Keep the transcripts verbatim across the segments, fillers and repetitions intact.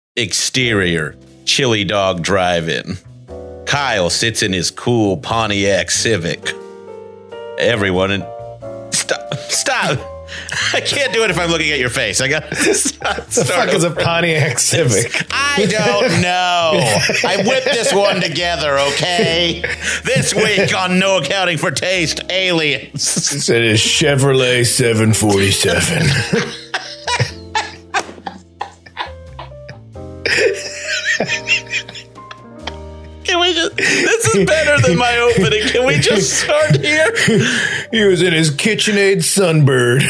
Exterior, Chili Dog Drive-In. Kyle sits in his cool Pontiac Civic. Everyone in... Stop. Stop. I can't do it if I'm looking at your face. I got to start. The fuck is a Pontiac Civic? I don't know. I whipped this one together, okay? This week on No Accounting for Taste, aliens. It is Chevrolet seven forty-seven. Can we just... This is better than my opening. Can we just start here? He was in his KitchenAid Sunbird.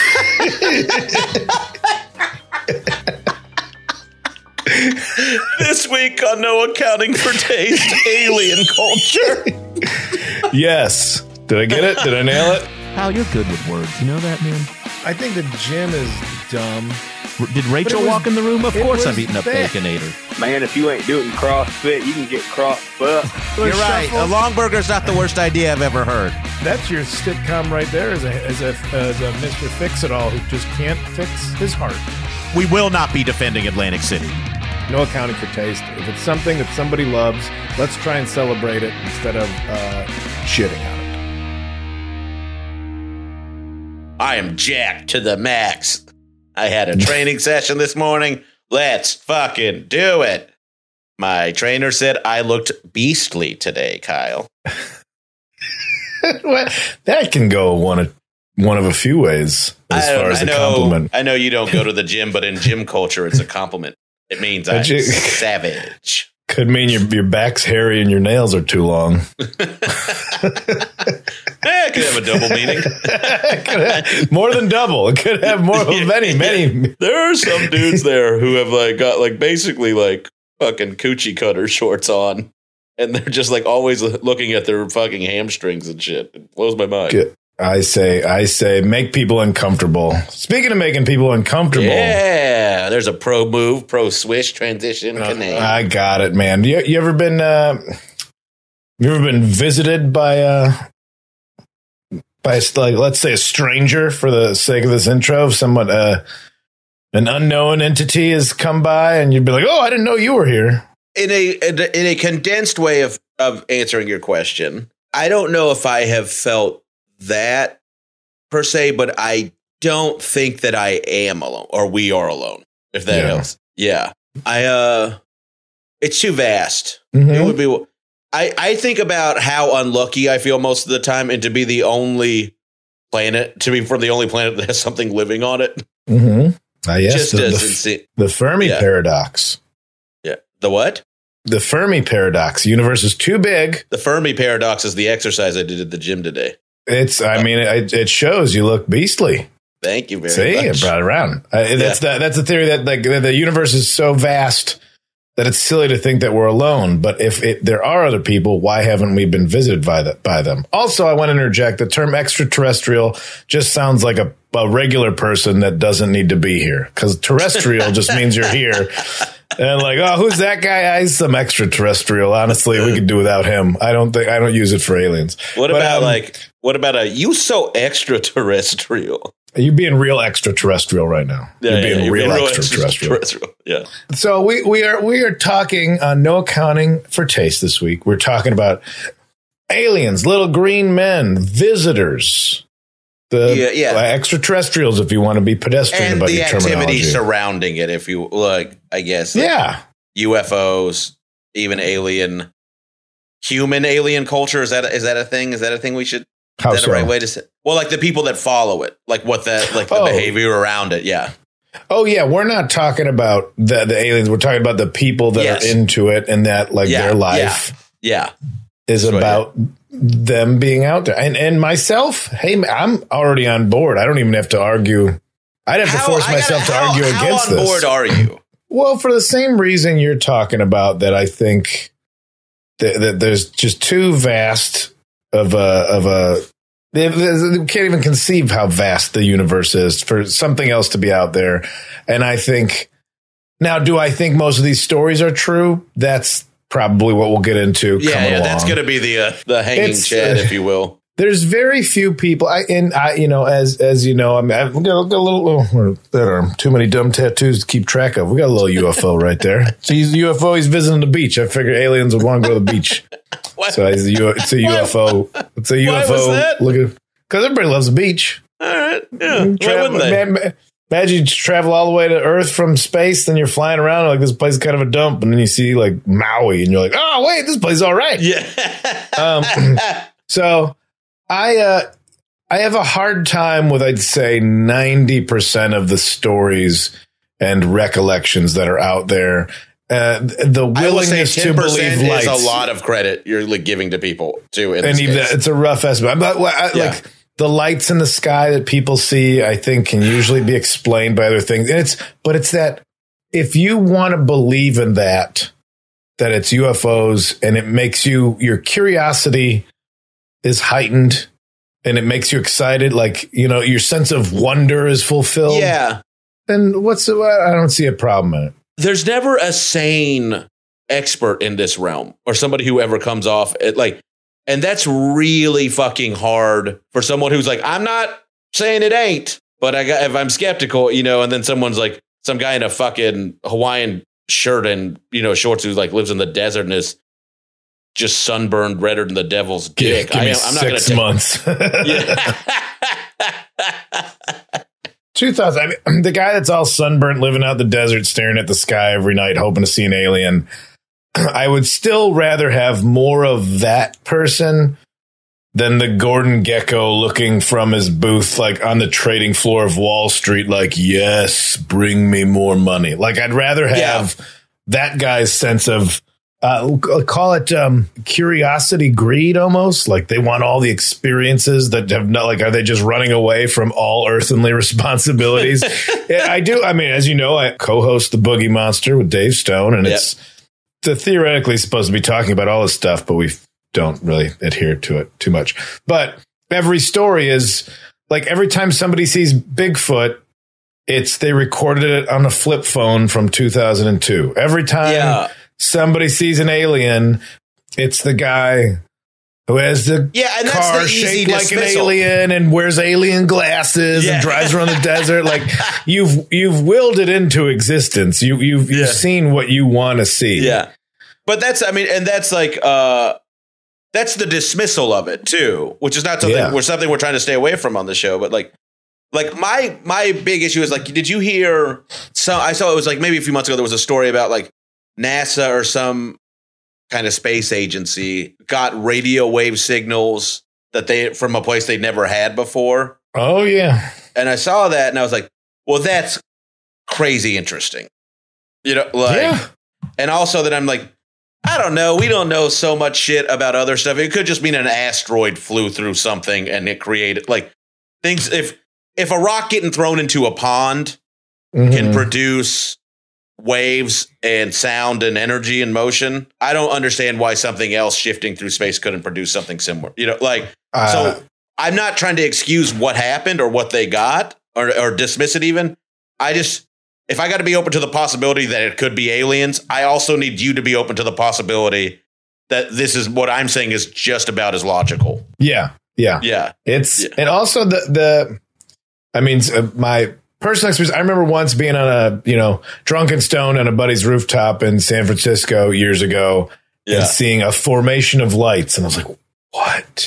This week on No Accounting for Taste, alien culture. Yes. Did I get it? Did I nail it? Hal, you're good with words. You know that, man? I think the gym is dumb. Did Rachel was, walk in the room? Of course I've eaten a bad. Baconator. Man, if you ain't doing CrossFit, you can get crossbutt. You're right. A long burger's not the worst idea I've ever heard. That's your sitcom right there as a, as a, as a Mister Fix-It-All who just can't fix his heart. We will not be defending Atlantic City. No accounting for taste. If it's something that somebody loves, let's try and celebrate it instead of uh, shitting on it. I am jacked to the max. I had a training session this morning. Let's fucking do it. My trainer said I looked beastly today, Kyle. Well, that can go one of one of a few ways as I, far as I a know, compliment. I know you don't go to the gym, but in gym culture, it's a compliment. It means I'm you, savage. Could mean your your back's hairy and your nails are too long. Eh, it could have a double meaning. have, more than double. It could have more of many, many. There are some dudes there who have like got like basically like fucking coochie cutter shorts on, and they're just like always looking at their fucking hamstrings and shit. It blows my mind. Good. I say, I say, make people uncomfortable. Speaking of making people uncomfortable, yeah, there's a pro move, pro swish transition. Uh, I got it, man. You, you ever been, uh, you ever been visited by, uh, by like, let's say, a stranger for the sake of this intro? Somewhat, uh, an unknown entity has come by, and you'd be like, "Oh, I didn't know you were here." In a in a, in a condensed way of of answering your question, I don't know if I have felt that per se, but I don't think that I am alone or we are alone. If that Yeah. helps, yeah. I uh, it's too vast. Mm-hmm. It would be. I I think about how unlucky I feel most of the time, and to be the only planet, to be from the only planet that has something living on it. Mm-hmm. Ah, yes, Just the, doesn't the, seem. the Fermi Yeah. paradox. Yeah, the what? The Fermi paradox. The universe is too big. The Fermi paradox is the exercise I did at the gym today. It's. I mean, it, it shows you look beastly. Thank you very See, much. I brought it around. Uh, that's the that's the theory that like the, the universe is so vast that it's silly to think that we're alone. But if it, there are other people, why haven't we been visited by the, by them? Also, I want to interject: the term extraterrestrial just sounds like a, a regular person that doesn't need to be here, because terrestrial just means you're here. And like, oh, who's that guy? He's some extraterrestrial. Honestly, we could do without him. I don't think I don't use it for aliens. What But, about um, like what about a you so extraterrestrial? Are you being real extraterrestrial right now? Yeah, you're yeah, being you're real being real extraterrestrial. extraterrestrial. Yeah. So we, we are we are talking on No Accounting for Taste this week. We're talking about aliens, little green men, visitors, the Yeah, yeah. uh, extraterrestrials, if you want to be pedestrian And about the your activity terminology. surrounding it, if you like, I guess. like Yeah. U F Os, even alien, human alien culture. Is that is that a thing? Is that a thing we should? How is that so? the right way to say? Well, like the people that follow it, like what that, like the Oh. behavior around it. Yeah. Oh yeah, we're not talking about the the aliens. We're talking about the people that Yes. are into it, and that like Yeah, their life Yeah. is That's right, about them being out there. And and myself, hey, I'm already on board. I don't even have to argue. I'd have to How- force I gotta- myself to how- argue how against on this. board are you? Well, for the same reason you're talking about, that I think that, that there's just too vast of a of a. You can't even conceive how vast the universe is for something else to be out there. And I think now, do I think most of these stories are true? That's probably what we'll get into. Yeah, coming yeah along. that's going to be the uh, the hanging It's, chad, uh, if you will. there's very few people. I and I, you know, as as you know, I mean, I've got, got a little. Oh, there are too many dumb tattoos to keep track of. We got a little U F O right there. So he's a U F O. He's visiting the beach. I figured aliens would want to go to the beach. So he's a, U, it's a U F O. It's a U F O. Look at because everybody loves the beach. All right. Yeah. Travel, Why wouldn't they? Man, imagine you travel all the way to Earth from space, then you're flying around like this place is kind of a dump, and then you see like Maui, and you're like, oh wait, this place is all right. Yeah. um, so. I uh, I have a hard time with, I'd say, ninety percent of the stories and recollections that are out there. Uh, the willingness to believe lights is a lot of credit you're like, giving to people too. In and this even case. it's a rough estimate. But I, Yeah. like the lights in the sky that people see, I think can usually be explained by other things. And it's but it's that if you want to believe in that, that it's U F Os and it makes you your curiosity is heightened and it makes you excited, like, you know, your sense of wonder is fulfilled. Yeah. Then what's the, I don't see a problem in it. There's never a sane expert in this realm or somebody who ever comes off it like, and that's really fucking hard for someone who's like, I'm not saying it ain't, but I got, if I'm skeptical, you know, and then someone's like some guy in a fucking Hawaiian shirt and, you know, shorts who like lives in the desert and is just sunburned redder than the devil's dick. Give me I, I'm not six gonna months. Yeah. Two thoughts. I mean, the guy that's all sunburnt, living out the desert, staring at the sky every night, hoping to see an alien. I would still rather have more of that person than the Gordon Gekko looking from his booth, like on the trading floor of Wall Street, like, yes, bring me more money. Like, I'd rather have yeah. that guy's sense of, Uh, call it um, curiosity, greed, almost like they want all the experiences that have not like, are they just running away from all earthly responsibilities? Yeah, I do. I mean, as you know, I co-host the Boogie Monster with Dave Stone, and yep. it's, it's theoretically supposed to be talking about all this stuff, but we don't really adhere to it too much. But every story is like every time somebody sees Bigfoot, it's they recorded it on a flip phone from two thousand two. Every time. Yeah. Somebody sees an alien, it's the guy who has the yeah, and that's car the shaped like dismissal. an alien and wears alien glasses yeah. and drives around the desert. Like you've you've willed it into existence. You you've you've yeah. seen what you want to see. Yeah, but that's I mean, and that's like uh, that's the dismissal of it too, which is not something yeah. we're something we're trying to stay away from on the show. But like, like my my big issue is like, did you hear? So I saw it was like maybe a few months ago there was a story about like NASA or some kind of space agency got radio wave signals that they from a place they'd never had before. Oh, yeah. And I saw that and I was like, well, that's crazy interesting. You know, like, yeah. And also that I'm like, I don't know. We don't know so much shit about other stuff. It could just mean an asteroid flew through something and it created like things. If if a rock getting thrown into a pond mm-hmm. can produce waves and sound and energy and motion, I don't understand why something else shifting through space couldn't produce something similar. You know, like, uh, so I'm not trying to excuse what happened or what they got or, or dismiss it even. I just, if I got to be open to the possibility that it could be aliens, I also need you to be open to the possibility that this is what I'm saying is just about as logical. Yeah. Yeah. Yeah. It's, yeah. and also the, the, I mean, uh, my, personal experience. I remember once being on a, you know, drunken stone on a buddy's rooftop in San Francisco years ago yeah. and seeing a formation of lights. And I was like, what?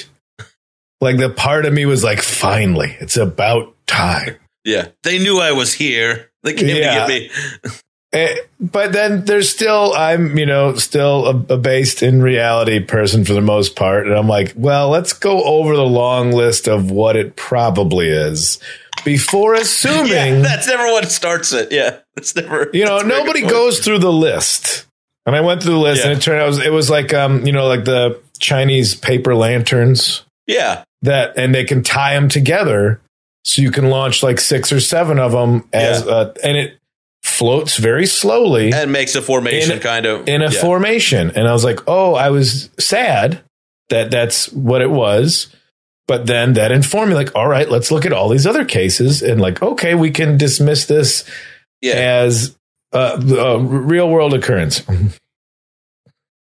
Like the part of me was like, finally, it's about time. Yeah. They knew I was here. They came yeah. to get me. uh, but then there's still, I'm, you know, still a, a based in reality person for the most part. And I'm like, well, let's go over the long list of what it probably is. Before assuming yeah, that's never what starts it. Yeah, it's never. You know, nobody goes through the list, and I went through the list, yeah. and it turned out it was, it was like, um, you know, like the Chinese paper lanterns. Yeah, that and they can tie them together, so you can launch like six or seven of them as, yeah. uh, and it floats very slowly and makes a formation, in, kind of in a yeah. formation. And I was like, oh, I was sad that that's what it was. But then that informed me, like, all right, let's look at all these other cases and like, okay, we can dismiss this yeah. as a, a real world occurrence.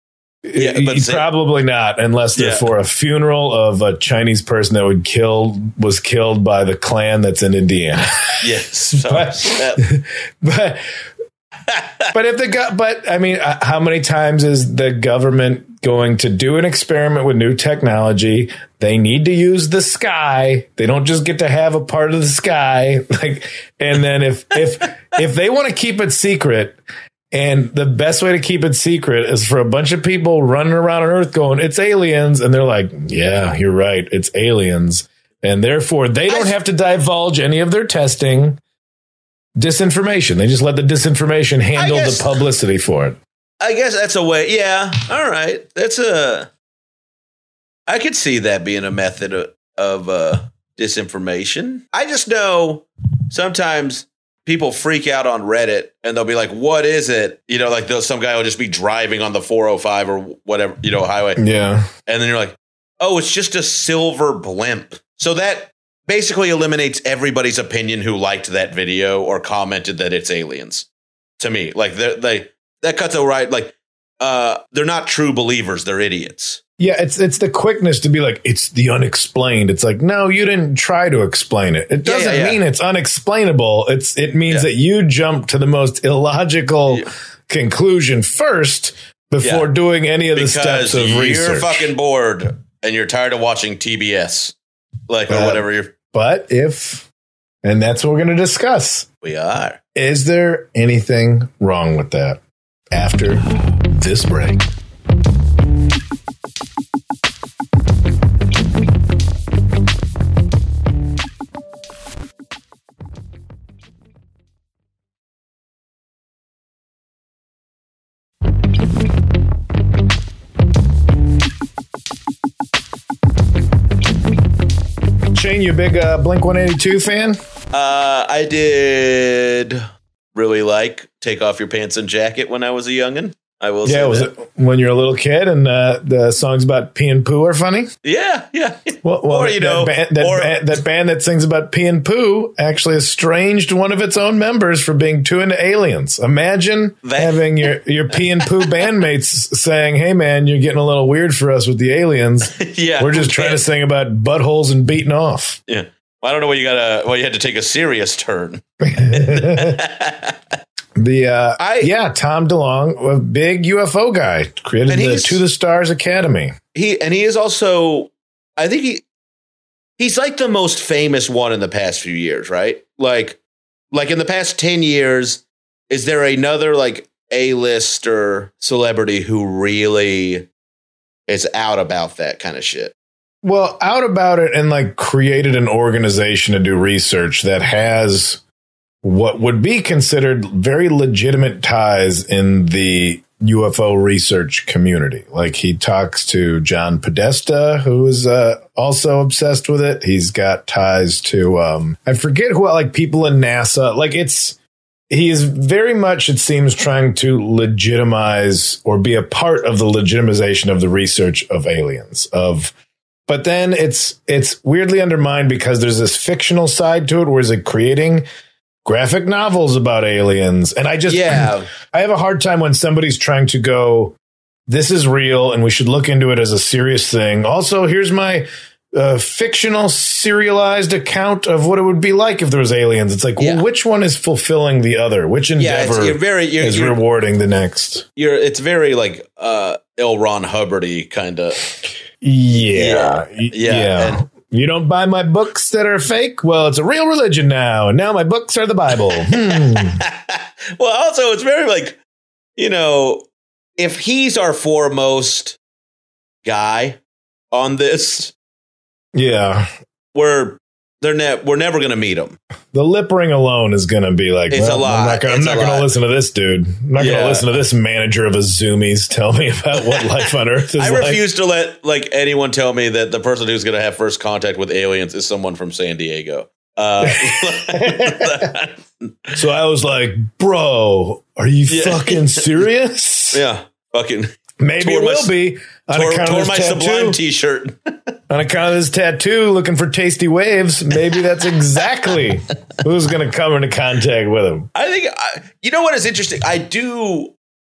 Yeah, but say, probably not, unless they're yeah. for a funeral of a Chinese person that would kill was killed by the clan that's in Indiana. Yes, so, but, but but if the go- but I mean, uh, how many times is the government going to do an experiment with new technology? They need to use the sky. They don't just get to have a part of the sky. Like, and then if if if they want to keep it secret, and the best way to keep it secret is for a bunch of people running around on Earth going, "It's aliens," and they're like, "Yeah, you're right, it's aliens," and therefore they don't have to divulge any of their testing. Disinformation. They just let the disinformation handle guess, the publicity for it. I guess that's a way. Yeah. All right. That's a. I could see that being a method of, of uh, disinformation. I just know sometimes people freak out on Reddit and they'll be like, "What is it?" You know, like some guy will just be driving on the four oh five or whatever, you know, highway. Yeah. And then you're like, "Oh, it's just a silver blimp." So that basically eliminates everybody's opinion who liked that video or commented that it's aliens. To me, like they, they that cuts it right. Like uh, they're not true believers; they're idiots. Yeah, it's it's the quickness to be like it's the unexplained. It's like no, you didn't try to explain it. It doesn't yeah, yeah, yeah. mean it's unexplainable. It's it means yeah. that you jumped to the most illogical yeah. conclusion first before yeah. doing any of the because steps of you're research. You're fucking bored and you're tired of watching T B S, like or uh, whatever you're. But if, and that's what we're going to discuss. We are. Is there anything wrong with that? After this break. Shane, you a big uh, Blink one eighty-two fan? Uh, I did really like Take Off Your Pants and Jacket when I was a youngin'. I will yeah, say was that. it when you're a little kid and uh, the songs about pee and poo are funny? Yeah, yeah. Well, well or, you that, know, band, that, or, band, that band that sings about pee and poo actually estranged one of its own members for being too into aliens. Imagine that. having your, your pee and poo bandmates saying, "Hey, man, you're getting a little weird for us with the aliens. yeah, We're just trying to sing about buttholes and beating off." Yeah. Well, I don't know why you got Well, you had to take a serious turn. The uh, I, yeah, Tom DeLonge, a big U F O guy, created the To the Stars Academy. He and he is also, I think he he's like the most famous one in the past few years, right? Like, like in the past ten years, is there another like A-lister celebrity who really is out about that kind of shit? Well, out about it and like created an organization to do research that has what would be considered very legitimate ties in the U F O research community. Like he talks to John Podesta, who is uh, also obsessed with it. He's got ties to, um, I forget who, like people in NASA. Like it's, he is very much, it seems, trying to legitimize or be a part of the legitimization of the research of aliens, of But then it's it's weirdly undermined because there's this fictional side to it, where it's creating graphic novels about aliens. And I just, yeah. I have a hard time when somebody's trying to go, this is real and we should look into it as a serious thing. Also, here's my uh, fictional serialized account of what it would be like if there was aliens. It's like, yeah. well, which one is fulfilling the other? Which endeavor yeah, you're very, you're, is you're, rewarding the next? You're, it's very like uh, L. Ron Hubbard-y kind of. Yeah. Yeah. yeah. And, you don't buy my books that are fake? Well, it's a real religion now. And now my books are the Bible. Hmm. Well, also, it's very like, you know, if he's our foremost guy on this. Yeah. We're they're ne- we're never going to meet him. The lip ring alone is going to be like, it's well, a lot. I'm not, gonna, I'm not going to listen to this dude. I'm not yeah. going to listen to this manager of a Zoomies tell me about what life on Earth is I like. refuse to let like anyone tell me that the person who's going to have first contact with aliens is someone from San Diego. Uh, so I was like, bro, are you yeah. fucking serious? Yeah, fucking. Maybe it will my, be on tore, account tore of my tattoo. Sublime t-shirt. On account of his tattoo, looking for tasty waves. Maybe that's exactly who's going to come into contact with him. I think, I, you know what is interesting? I do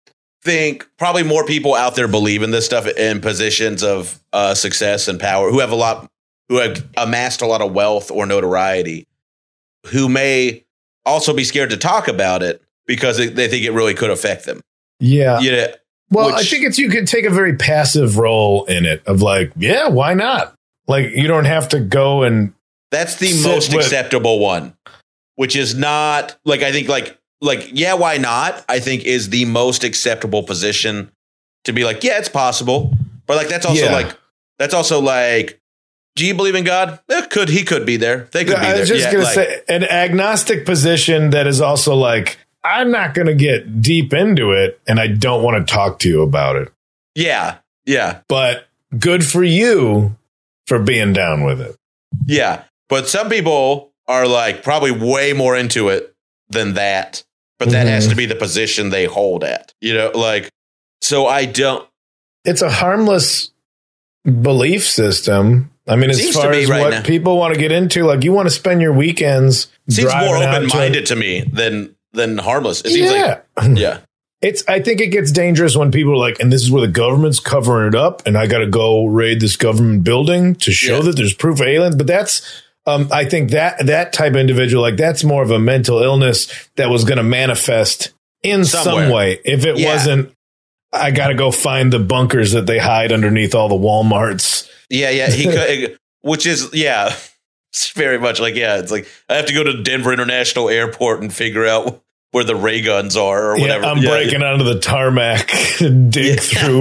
think probably more people out there believe in this stuff in positions of uh, success and power who have a lot, who have amassed a lot of wealth or notoriety, who may also be scared to talk about it because they think it really could affect them. Yeah. Yeah. Well, which, I think it's you could take a very passive role in it of like, yeah, why not? Like, you don't have to go and. That's the most with, acceptable one, which is not like I think like like, yeah, why not? I think is the most acceptable position to be like, yeah, it's possible. But like, that's also yeah. like, that's also like, do you believe in God? Eh, could he could be there. They could yeah, be there. I was just yeah, going like, to say an agnostic position that is also like, I'm not going to get deep into it and I don't want to talk to you about it. Yeah. Yeah. But good for you for being down with it. Yeah. But some people are like probably way more into it than that. But that mm-hmm. has to be the position they hold at, you know, like, so I don't. It's a harmless belief system. I mean, as Seems far as right what now. people want to get into, like you want to spend your weekends. Seems more open minded to, to me than than harmless. It seems yeah. like, yeah. It's, I think it gets dangerous when people are like, and this is where the government's covering it up. And I got to go raid this government building to show yeah. that there's proof of aliens. But that's, um, I think that that type of individual, like that's more of a mental illness that was going to manifest in Somewhere. some way. If it yeah. wasn't, I got to go find the bunkers that they hide underneath all the Walmarts. Yeah, yeah. He could, which is, yeah, it's very much like, yeah, it's like I have to go to Denver International Airport and figure out where the ray guns are or whatever. Yeah, I'm yeah, breaking yeah. onto the tarmac and dig through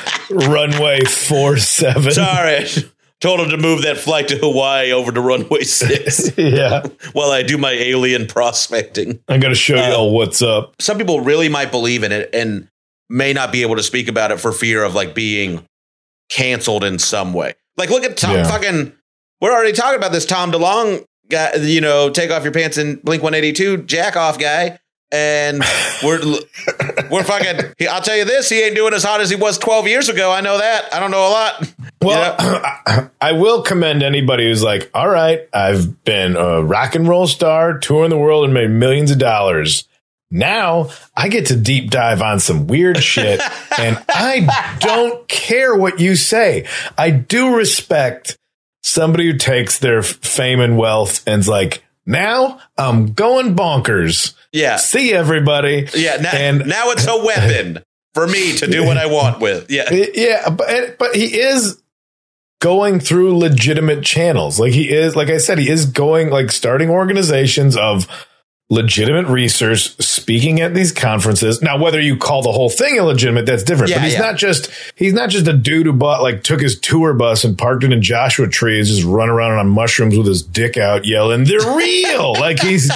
runway four seven. Sorry. Told him to move that flight to Hawaii over to runway six. yeah. While I do my alien prospecting. I got to show you uh, all what's up. Some people really might believe in it and may not be able to speak about it for fear of like being canceled in some way. Like, look at Tom yeah. fucking, we're already talking about this Tom DeLonge guy, you know, take off your pants and Blink one eighty-two jack off guy. And we're, we're fucking, I'll tell you this, he ain't doing as hot as he was twelve years ago. I know that. I don't know a lot. Well, you know? I will commend anybody who's like, all right, I've been a rock and roll star, touring the world and made millions of dollars. Now I get to deep dive on some weird shit and I don't care what you say. I do respect somebody who takes their fame and wealth and's like, now I'm going bonkers. Yeah. See everybody. Yeah. Now, and now it's a weapon for me to do what I want with. Yeah. Yeah. But, but he is going through legitimate channels. Like he is, like I said, he is going like starting organizations of legitimate research, speaking at these conferences. Now, whether you call the whole thing illegitimate, that's different. Yeah, but he's yeah. not just he's not just a dude who bought like took his tour bus and parked it in Joshua Tree and just run around on mushrooms with his dick out yelling, "They're real!" Like he's.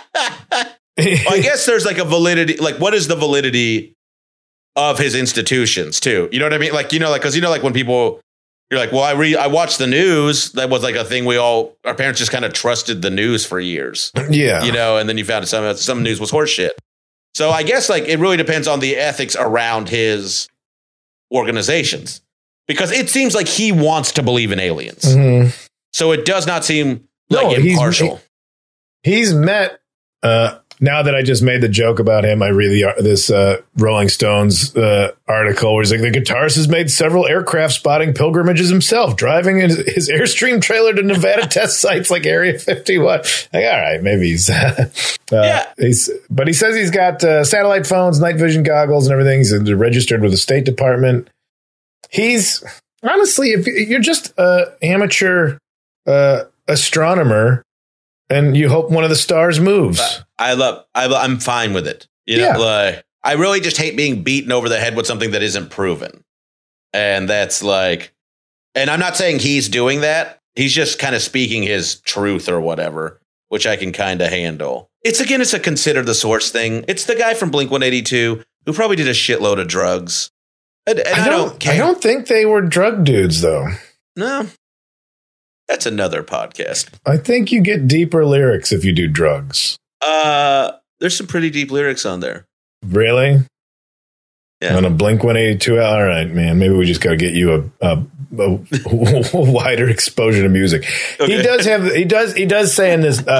Well, I guess there's like a validity. Like, what is the validity of his institutions too? You know what I mean? Like, you know, like because you know, like when people. You're like, well, I re I watched the news. That was like a thing we all, our parents just kind of trusted the news for years. Yeah. You know, and then you found some, some news was horseshit. So I guess like it really depends on the ethics around his organizations because it seems like he wants to believe in aliens. Mm-hmm. So it does not seem like no, impartial. He's, he's met, uh, now that I just made the joke about him, I read the, this uh, Rolling Stones uh, article where he's like, the guitarist has made several aircraft spotting pilgrimages himself, driving his, his Airstream trailer to Nevada test sites like Area fifty-one. Like, all right, maybe he's, uh, yeah. he's, but he says he's got uh, satellite phones, night vision goggles and everything. He's registered with the State Department. He's, honestly, if you're just an amateur uh, astronomer, and you hope one of the stars moves. I love, I, I'm fine with it. You know, yeah. like, I really just hate being beaten over the head with something that isn't proven. And that's like, and I'm not saying he's doing that. He's just kind of speaking his truth or whatever, which I can kind of handle. It's again, it's a consider the source thing. It's the guy from Blink one eighty-two who probably did a shitload of drugs. And, and I, I don't, don't care. I don't think they were drug dudes though. No. That's another podcast. I think you get deeper lyrics if you do drugs. Uh, there's some pretty deep lyrics on there. Really? Yeah. On a Blink one eighty-two. All right, man. Maybe we just got to get you a, a, a wider exposure to music. Okay. He does have. He does. He does say in this uh,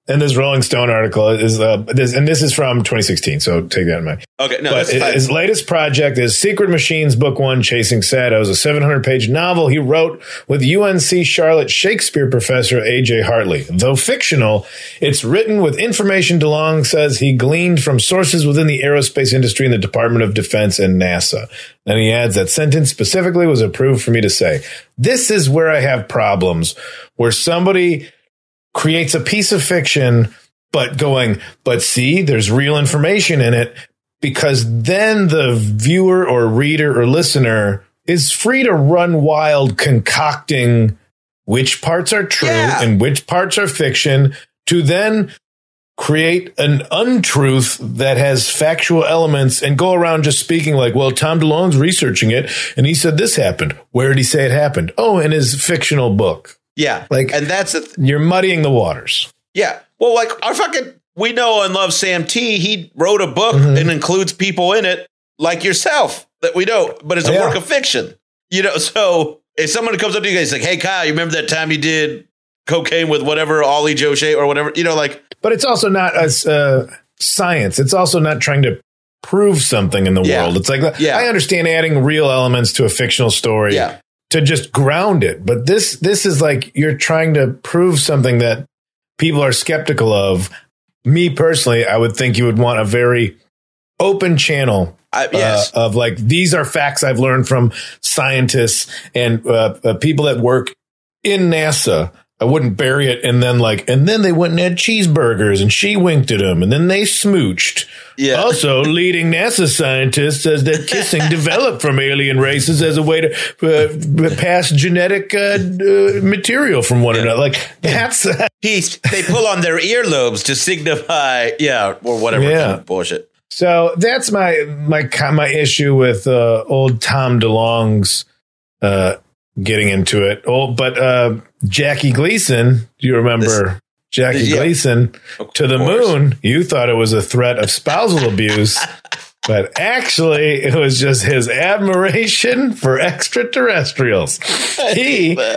And this Rolling Stone article is, uh, this, and this is from twenty sixteen, so take that in mind. Okay, no, but that's fine. His latest project is Secret Machines Book One, Chasing Shadows, a seven hundred page novel he wrote with U N C Charlotte Shakespeare professor A J Hartley. Though fictional, it's written with information DeLong says he gleaned from sources within the aerospace industry in the Department of Defense and NASA. Then he adds that sentence specifically was approved for me to say. This is where I have problems, where somebody creates a piece of fiction, but going, but see, there's real information in it, because then the viewer or reader or listener is free to run wild concocting which parts are true Yeah. and which parts are fiction to then create an untruth that has factual elements and go around just speaking like, well, Tom DeLonge's researching it and he said this happened. Where did he say it happened? Oh, in his fictional book. Yeah. Like, and that's the th- you're muddying the waters. yeah. Well, like our fucking, we know and love Sam T. He wrote a book Mhm. and includes people in it like yourself that we know, but it's a Yeah. work of fiction. You know, so if someone comes up to you guys like, hey, Kyle, you remember that time you did cocaine with whatever, Ollie Joe Shea or whatever, you know, like. But it's also not as uh, science. It's also not trying to prove something in the Yeah. world. It's like, Yeah. I understand adding real elements to a fictional story. Yeah. To just ground it. But this this is like you're trying to prove something that people are skeptical of. Me personally, I would think you would want a very open channel I, yes. uh, of like, these are facts I've learned from scientists and uh, uh, people that work in NASA. I wouldn't bury it and then like, and then they went and had cheeseburgers and she winked at him and then they smooched. Yeah. Also, leading NASA scientist says that kissing developed from alien races as a way to uh, pass genetic uh, uh, material from one another. Like that's uh, He's, they pull on their earlobes to signify, yeah, or whatever Yeah. kind of bullshit. so. That's my my my issue with uh, old Tom DeLonge's uh, getting into it. Oh, but uh, Jackie Gleason, do you remember? This- Jackie Yeah. Gleason Of to the course. moon. You thought it was a threat of spousal abuse, but actually it was just his admiration for extraterrestrials. He, I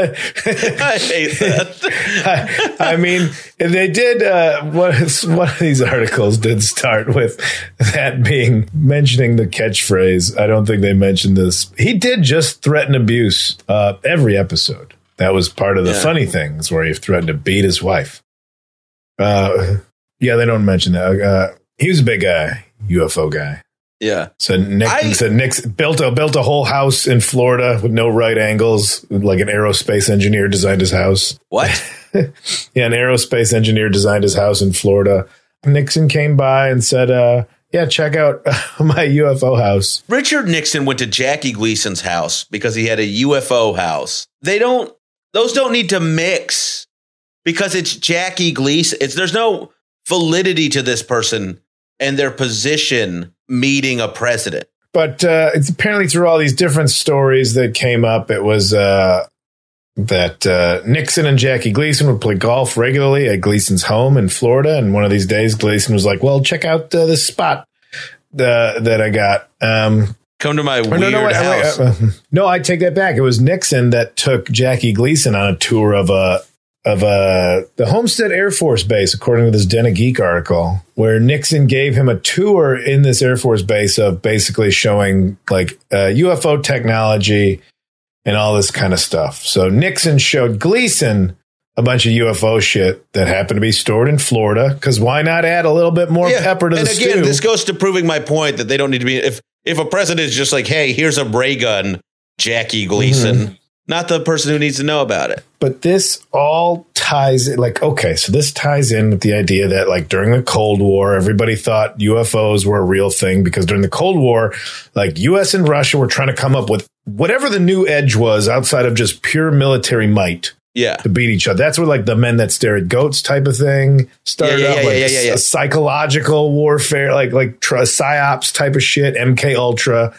hate that. I, I mean, they did. Uh, one, one of these articles did start with that being mentioning the catchphrase. I don't think they mentioned this. He did just threaten abuse uh, every episode. That was part of the Yeah. funny things where he threatened to beat his wife. Uh, yeah, they don't mention that. Uh, he was a big guy, U F O guy. Yeah. So Nick I- said Nick's built a built a whole house in Florida with no right angles, like an aerospace engineer designed his house. What? Yeah, an aerospace engineer designed his house in Florida. Nixon came by and said, uh, yeah, check out my U F O house. Richard Nixon went to Jackie Gleason's house because he had a U F O house. They don't, those don't need to mix because it's Jackie Gleason. It's, there's no validity to this person and their position meeting a president. But uh, it's apparently through all these different stories that came up, it was uh, that uh, Nixon and Jackie Gleason would play golf regularly at Gleason's home in Florida. And one of these days, Gleason was like, well, check out uh, this spot uh, that I got. Um, Come to my or weird no, no, wait, house. wait, uh, no, I take that back. It was Nixon that took Jackie Gleason on a tour of a of a the Homestead Air Force Base, according to this Den of Geek article, where Nixon gave him a tour in this Air Force base of basically showing like uh, U F O technology and all this kind of stuff. So Nixon showed Gleason a bunch of U F O shit that happened to be stored in Florida, because why not add a little bit more Yeah, pepper to and the again, stew? this goes to proving my point that they don't need to be. If if a president is just like, hey, here's a ray gun, Jackie Gleason, Mm-hmm. not the person who needs to know about it. But this all ties like, okay, so this ties in with the idea that like during the Cold War, everybody thought U F Os were a real thing because during the Cold War, like U S and Russia were trying to come up with whatever the new edge was outside of just pure military might Yeah. to beat each other. That's where like the men that stare at goats type of thing started Yeah, yeah, out, yeah, like yeah, yeah, yeah. a psychological warfare, like like tr- psyops type of shit, M K Ultra.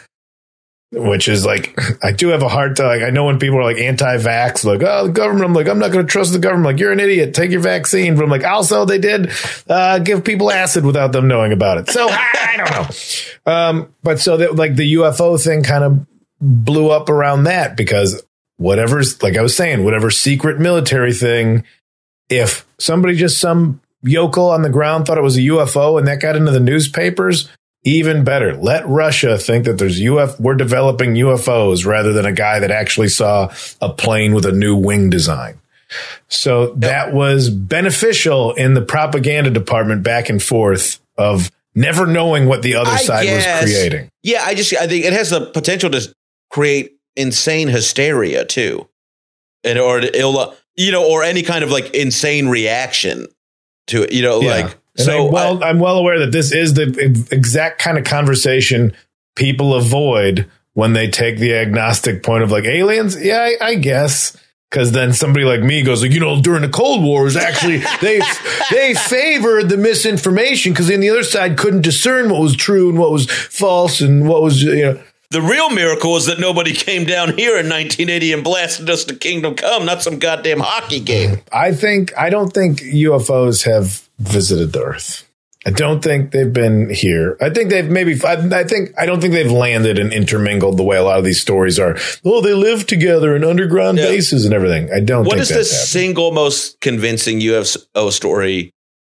Which is like, I do have a hard time. Like, I know when people are like anti-vax, like, oh, the government, I'm like, I'm not going to trust the government. Like, you're an idiot. Take your vaccine. But I'm like, also, they did uh, give people acid without them knowing about it. So I don't know. Um, but so that like the U F O thing kind of blew up around that because whatever's, like I was saying, whatever secret military thing if somebody, just some yokel on the ground, thought it was a U F O and that got into the newspapers, even better. Let Russia think that there's U F we're developing U F Os rather than a guy that actually saw a plane with a new wing design. So that was beneficial in the propaganda department back and forth of never knowing what the other I side guess, was creating. Yeah, I just I think it has the potential to create insane hysteria too, and or it'll, you know, or any kind of like insane reaction to it. You know, Yeah. like And so. I'm well, I, I'm well aware that this is the exact kind of conversation people avoid when they take the agnostic point of like aliens. Yeah, I, I guess. Because then somebody like me goes like, you know, during the Cold War is actually they they favored the misinformation because then the other side couldn't discern what was true and what was false and what was, you know. the real miracle is that nobody came down here in nineteen eighty and blasted us to Kingdom Come, not some goddamn hockey game. I think I don't think U F Os have visited the Earth. I don't think they've been here. I think they've maybe, I, I think, I don't think they've landed and intermingled the way a lot of these stories are. Oh, they live together in underground Yeah. bases and everything. I don't What think is the that's happened. single most convincing U F O story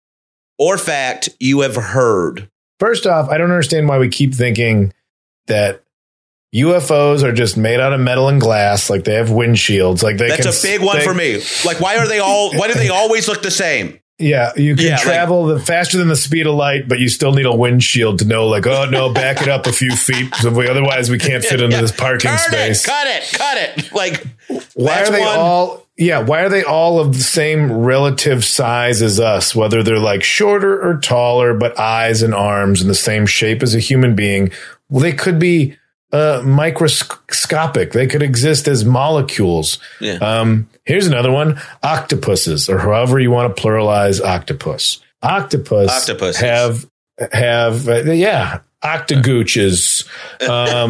or fact you have heard? First off, I don't understand why we keep thinking that U F Os are just made out of metal and glass, like they have windshields. Like they That's can, a big one they- for me. Like, why are they all, why do they always look the same? Yeah, you can Yeah, like- travel the faster than the speed of light, but you still need a windshield to know, like, oh no, back it up a few feet, so we, otherwise we can't fit into Yeah. this parking Turn space. It, cut it, cut it. Like, Why that's are they one. all? Yeah, why are they all of the same relative size as us? Whether they're like shorter or taller, but eyes and arms and the same shape as a human being. Well, they could be uh, microscopic. They could exist as molecules. Yeah. Um, here's another one: octopuses, or however you want to pluralize octopus. Octopus Octopuses. have have uh, yeah octogooches. Um,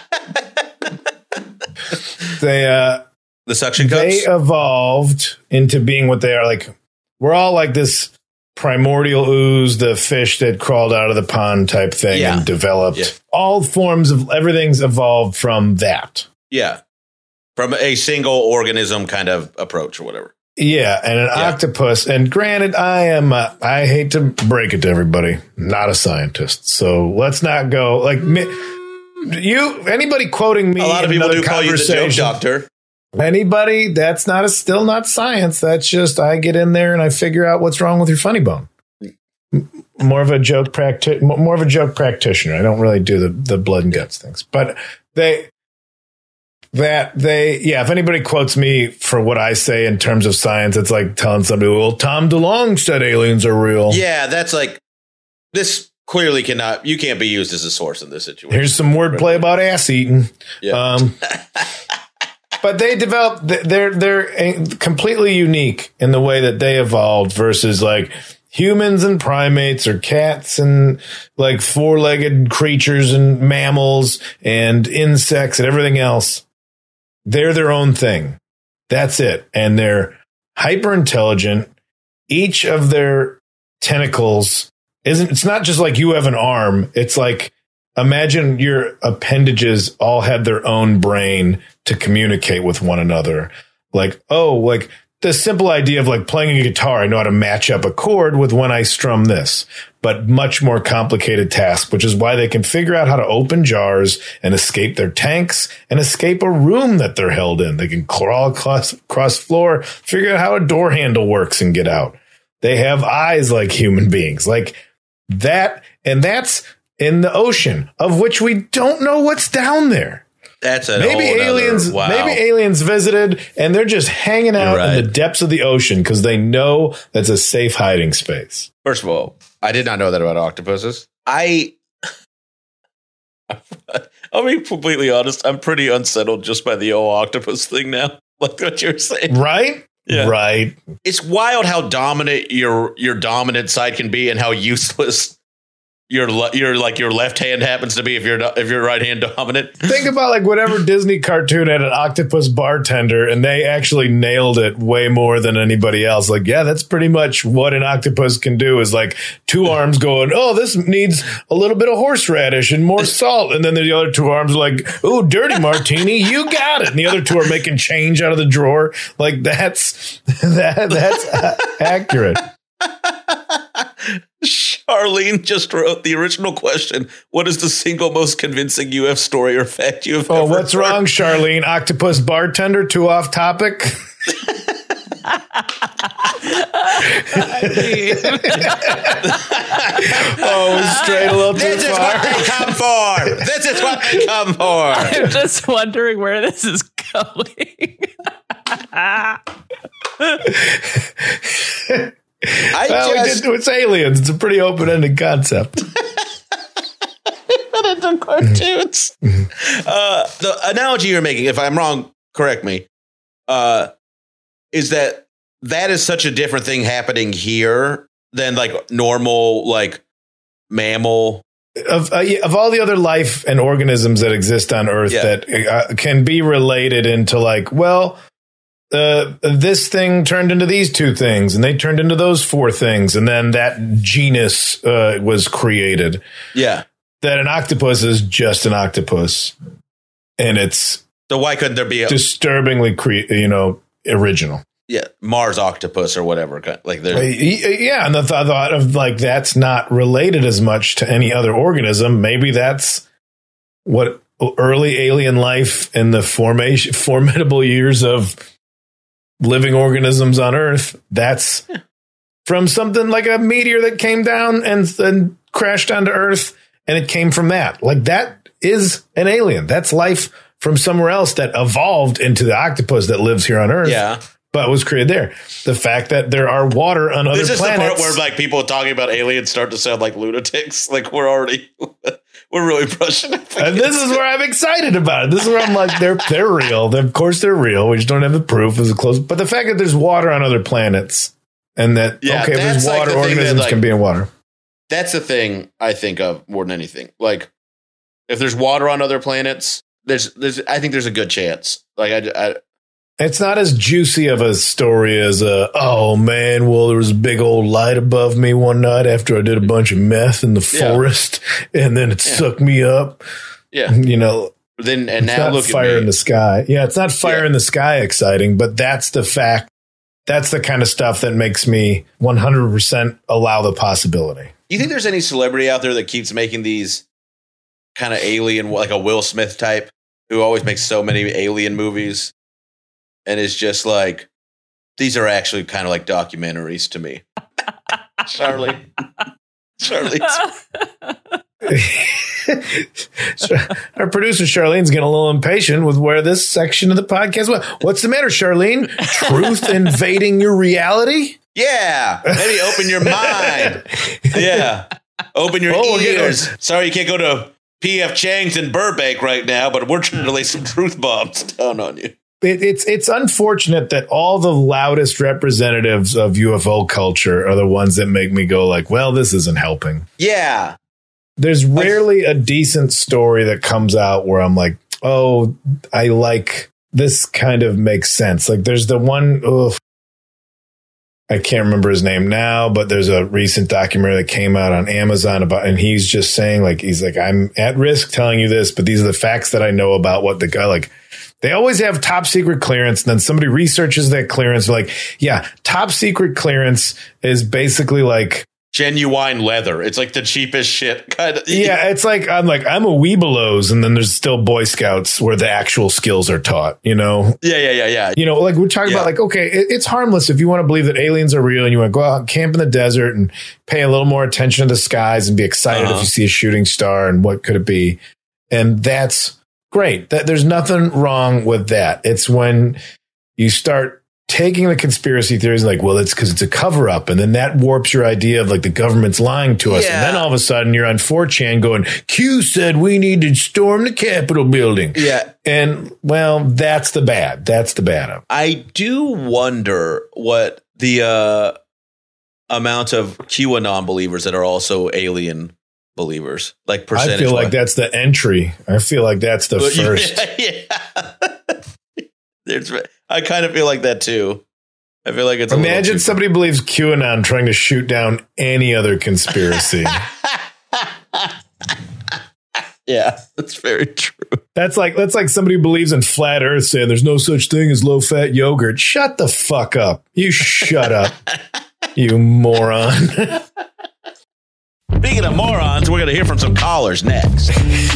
they uh. The suction They cups? evolved into being what they are. Like, we're all like this primordial ooze, the fish that crawled out of the pond type thing Yeah. and developed. Yeah. All forms of everything's evolved from that. Yeah. From a single organism kind of approach or whatever. Yeah, and an Yeah. octopus. And granted, I am. Uh, I hate to break it to everybody, not a scientist. So let's not go like me, you. Anybody quoting me? A lot of in people another do call you the joke conversation- doctor. Anybody, that's not a still not science. That's just I get in there and I figure out what's wrong with your funny bone. M- More of a joke practi- more of a joke practitioner. I don't really do the, the blood and guts things, but they that they yeah. If anybody quotes me for what I say in terms of science, it's like telling somebody, "Well, Tom DeLonge said aliens are real." Yeah, that's like, this clearly cannot, you can't be used as a source in this situation. Here's some wordplay about ass eating. Yeah. Um, but they developed, they're, they're completely unique in the way that they evolved versus like humans and primates or cats and like four legged creatures and mammals and insects and everything else. They're their own thing. That's it. And they're hyper intelligent. Each of their tentacles isn't, it's not just like you have an arm. It's like, imagine your appendages all had their own brain to communicate with one another. Like, oh, like the simple idea of like playing a guitar. I know how to match up a chord with when I strum this, but much more complicated task, which is why they can figure out how to open jars and escape their tanks and escape a room that they're held in. They can crawl across, across floor, figure out how a door handle works and get out. They have eyes like human beings, like that. And that's in the ocean, of which we don't know what's down there. That's a Maybe aliens, wow. maybe aliens visited and they're just hanging out right. in the depths of the ocean because they know that's a safe hiding space. First of all, I did not know that about octopuses. I, I'll be completely honest. I'm pretty unsettled just by the old octopus thing now. Like what you're saying, Right? Yeah. Right. It's wild how dominant your your dominant side can be and how useless your your like your left hand happens to be if you're if you're right hand dominant. Think about like whatever Disney cartoon had an octopus bartender, and they actually nailed it way more than anybody else. Like, yeah, that's pretty much what an octopus can do. Is like two arms going, oh, this needs a little bit of horseradish and more salt, and then the other two arms are like, oh, dirty martini, you got it. And the other two are making change out of the drawer. Like that's that that's uh, accurate. Charlene just wrote the original question. What is the single most convincing U F story or fact you have oh, ever what's heard? wrong, Charlene? Octopus bartender, too off topic? oh, straight a little too this far. Is what they come for. This is what they come for. I'm just wondering where this is going. I well, just, we did, it's aliens. It's a pretty open-ended concept. But it's in cartoons. uh, the analogy you're making, if I'm wrong, correct me, uh, is that that is such a different thing happening here than like normal, like mammal. Of uh, of all the other life and organisms that exist on Earth Yeah. that uh, can be related into like, well, uh, this thing turned into these two things, and they turned into those four things, and then that genus uh, was created. Yeah. That an octopus is just an octopus, and it's So why couldn't there be a disturbingly, cre- you know, original. yeah Mars octopus or whatever? Like Uh, there's Yeah, and the th- thought of like that's not related as much to any other organism. Maybe that's what early alien life in the formation, formidable years of living organisms on Earth. That's yeah. from something like a meteor that came down and and crashed onto Earth, and it came from that. Like that is an alien. That's life from somewhere else that evolved into the octopus that lives here on Earth. Yeah. But was created there. The fact that there are water on other This is planets. the part where like people talking about aliens start to sound like lunatics. Like we're already we're really brushing up and this is where I'm excited about it. This is where I'm like, they're they're real. They're, of course they're real. We just don't have the proof. Is close. But the fact that there's water on other planets, and that Yeah, okay, if there's that's like water, the thing that, organisms like- can be in water. That's the thing I think of more than anything. Like, if there's water on other planets, there's, there's, I think there's a good chance. Like, I, I It's not as juicy of a story as a, oh man, well, there was a big old light above me one night after I did a bunch of meth in the Yeah. forest, and then it Yeah. sucked me up. yeah. You know, Then and it's now not look fire at in me. the sky. Yeah, it's not fire Yeah. in the sky exciting, but that's the fact. That's the kind of stuff that makes me one hundred percent allow the possibility. You think there's any celebrity out there that keeps making these kind of alien, like a Will Smith type, who always makes so many alien movies, and is just like, these are actually kind of like documentaries to me. Charlie, Charlie. So our producer Charlene's getting a little impatient with where this section of the podcast went. What's the matter, Charlene? Truth invading your reality? Yeah, maybe open your mind. Yeah, open your Oh, we're getting- ears. Sorry, you can't go to P F Chang's in Burbank right now, but we're trying to lay some truth bombs down on you. It, it's it's unfortunate that all the loudest representatives of U F O culture are the ones that make me go like, well, this isn't helping. Yeah, There's rarely a decent story that comes out where I'm like, oh, I like this kind of makes sense. Like there's the one, ugh, I can't remember his name now, but there's a recent documentary that came out on Amazon about, and he's just saying like, he's like, I'm at risk telling you this, but these are the facts that I know about what the guy, like, they always have top secret clearance. And then somebody researches that clearance. Like, yeah, top secret clearance is basically like, genuine leather. It's like the cheapest shit kind of. yeah, it's like I'm like I'm a Weebelows, and then there's still Boy Scouts where the actual skills are taught. You know, yeah, yeah, yeah, yeah. you know, like we're talking Yeah. about, like okay, it, it's harmless if you want to believe that aliens are real, and you want to go out and camp in the desert and pay a little more attention to the skies and be excited Uh-huh. if you see a shooting star and what could it be, and that's great. That there's nothing wrong with that. It's when you start taking the conspiracy theories like, well, it's because it's a cover up. And then that warps your idea of like the government's lying to us. Yeah. And then all of a sudden you're on four chan going, Q said we need to storm the Capitol building. Yeah. And well, that's the bad. That's the bad. I do wonder what the uh, amount of QAnon believers that are also alien believers, like percentage. I feel like that's the entry. I feel like that's the But you- first. yeah. There's, I kind of feel like that too. I feel like it's. A Imagine too- somebody believes QAnon trying to shoot down any other conspiracy. Yeah, that's very true. That's like that's like somebody who believes in flat Earth saying there's no such thing as low fat yogurt. Shut the fuck up. You shut up. You moron. Speaking of morons, we're going to hear from some callers next.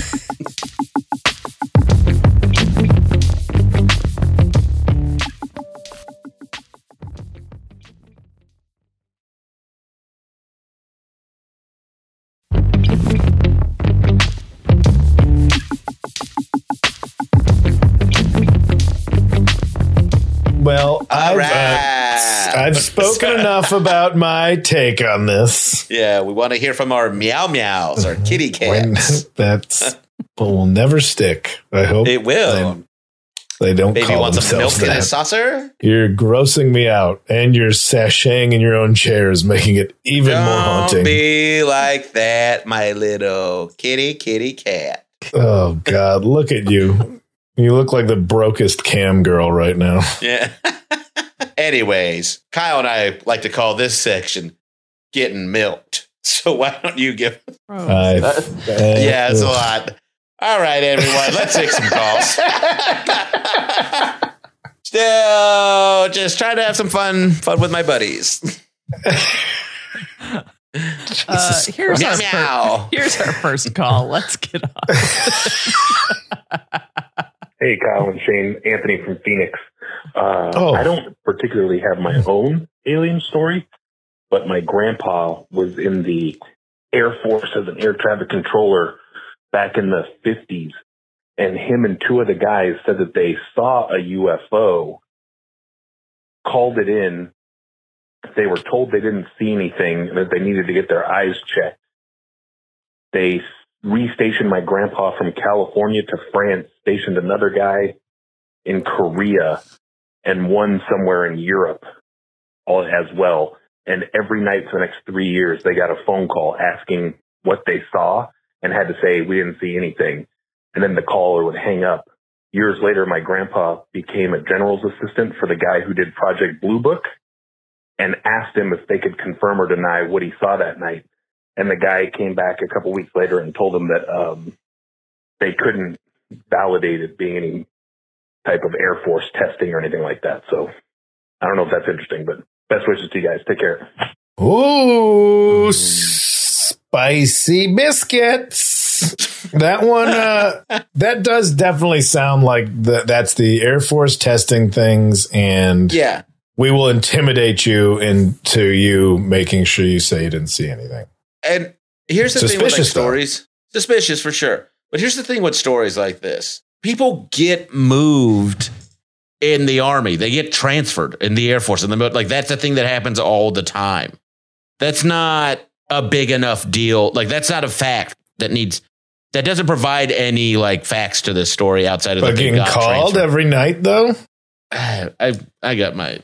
Well, I've, right. uh, I've spoken enough about my take on this. Yeah, we want to hear from our meow meows, our kitty When cats. that's but will never stick. I hope It will. They, they don't Baby call wants some milk themselves in that. his saucer. You're grossing me out, and you're sashaying in your own chairs, making it even Don't more haunting. be like that, my little kitty kitty cat. Oh God, look at you! You look like the brokest cam girl right now. Yeah. Anyways, Kyle and I like to call this section "Getting Milked." So why don't you give? I, Yeah, it's a lot. All right, everyone, let's take some calls. Still, just trying to have some fun, fun with my buddies. Uh, here's, Meow, our meow. fir- here's our first call. Let's get on. Hey, Kyle and Shane, Anthony from Phoenix. Uh, Oh. I don't particularly have my own alien story, but my grandpa was in the Air Force as an air traffic controller back in the fifties. And him and two of the guys said that they saw a U F O, called it in. They were told they didn't see anything and that they needed to get their eyes checked. They restationed my grandpa from California to France, stationed another guy in Korea, and one somewhere in Europe all as well. And every night for the next three years, they got a phone call asking what they saw and had to say, we didn't see anything. And then the caller would hang up. Years later, my grandpa became a general's assistant for the guy who did Project Blue Book and asked him if they could confirm or deny what he saw that night. And the guy came back a couple weeks later and told him that um, they couldn't validate it being any type of Air Force testing or anything like that. So I don't know if that's interesting, but best wishes to you guys. Take care. Ooh, spicy biscuits. That one, uh, that does definitely sound like the, that's the Air Force testing things, and Yeah. we will intimidate you into you making sure you say you didn't see anything. And here's the thing with like Suspicious, though. stories. Suspicious for sure. But here's the thing with stories like this. People get moved in the Army. They get transferred in the Air Force. In the mil- like that's a thing that happens all the time. That's not a big enough deal. Like that's not a fact that needs that doesn't provide any like facts to this story outside of But the they getting got called transferred. every night, though, I I got my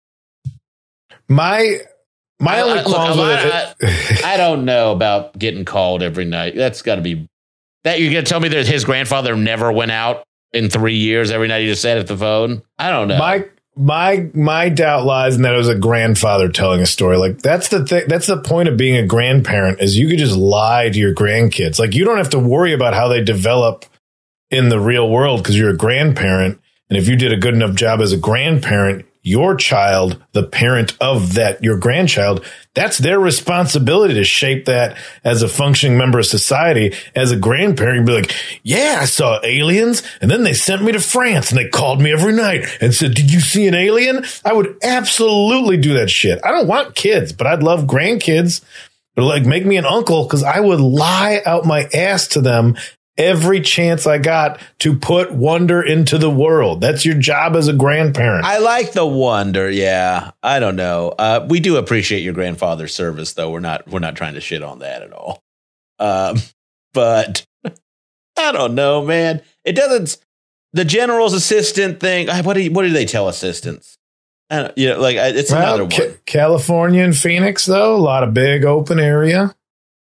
my my I- only I- look, qualms a with lot- it. I don't know about getting called every night. That's got to be that you're gonna tell me that his grandfather never went out in three years. Every night he just sat at the phone. I don't know. My my my doubt lies in that it was a grandfather telling a story. Like that's the thing. That's the point of being a grandparent is you could just lie to your grandkids. Like you don't have to worry about how they develop in the real world because you're a grandparent. And if you did a good enough job as a grandparent, your child, the parent of that, your grandchild, that's their responsibility to shape that as a functioning member of society. As a grandparent, you'd be like, yeah, I saw aliens. And then they sent me to France and they called me every night and said, did you see an alien? I would absolutely do that shit. I don't want kids, but I'd love grandkids. But like, make me an uncle because I would lie out my ass to them every chance I got to put wonder into the world. That's your job as a grandparent. I like the wonder. Yeah, I don't know. Uh, we do appreciate your grandfather's service, though. We're not we're not trying to shit on that at all. Um, but I don't know, man. It doesn't. The general's assistant thing. What do you, what do they tell assistants? I don't, you know, like it's Well, another Ca- one. California and Phoenix, though, a lot of big open area.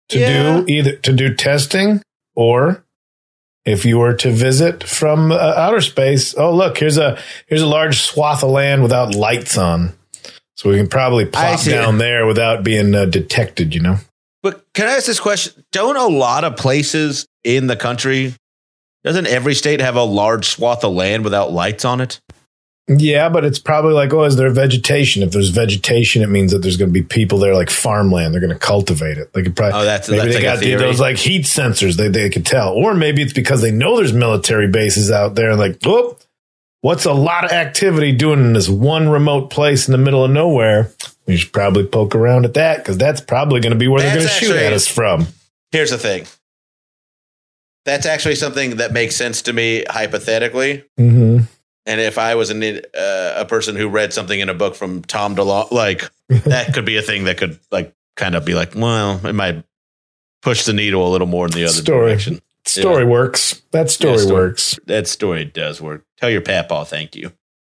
to Yeah. do either to do testing, or if you were to visit from uh, outer space. Oh, look, here's a here's a large swath of land without lights on, so we can probably I plop see. down there without being uh, detected. You know. But can I ask this question? Don't a lot of places in the country, doesn't every state have a large swath of land without lights on it? Yeah, but it's probably like, oh, is there vegetation? If there's vegetation, it means that there's going to be people there, like farmland. They're going to cultivate it. They could probably. Oh, that's- maybe that's they like a got the- theory. those like heat sensors. They they could tell, or maybe it's because they know there's military bases out there, and like, whoop, what's a lot of activity doing in this one remote place in the middle of nowhere? We should probably poke around at that because that's probably going to be where they're going to That's shoot actually- at us from. Here's the thing. That's actually something that makes sense to me hypothetically. Mm-hmm. And if I was an, uh, a person who read something in a book from Tom DeLonge, like that could be a thing that could like kind of be like, well, it might push the needle a little more in the other Story. direction. Story Yeah. works. That story Yeah, story. works. That story does work. Tell your papaw thank you.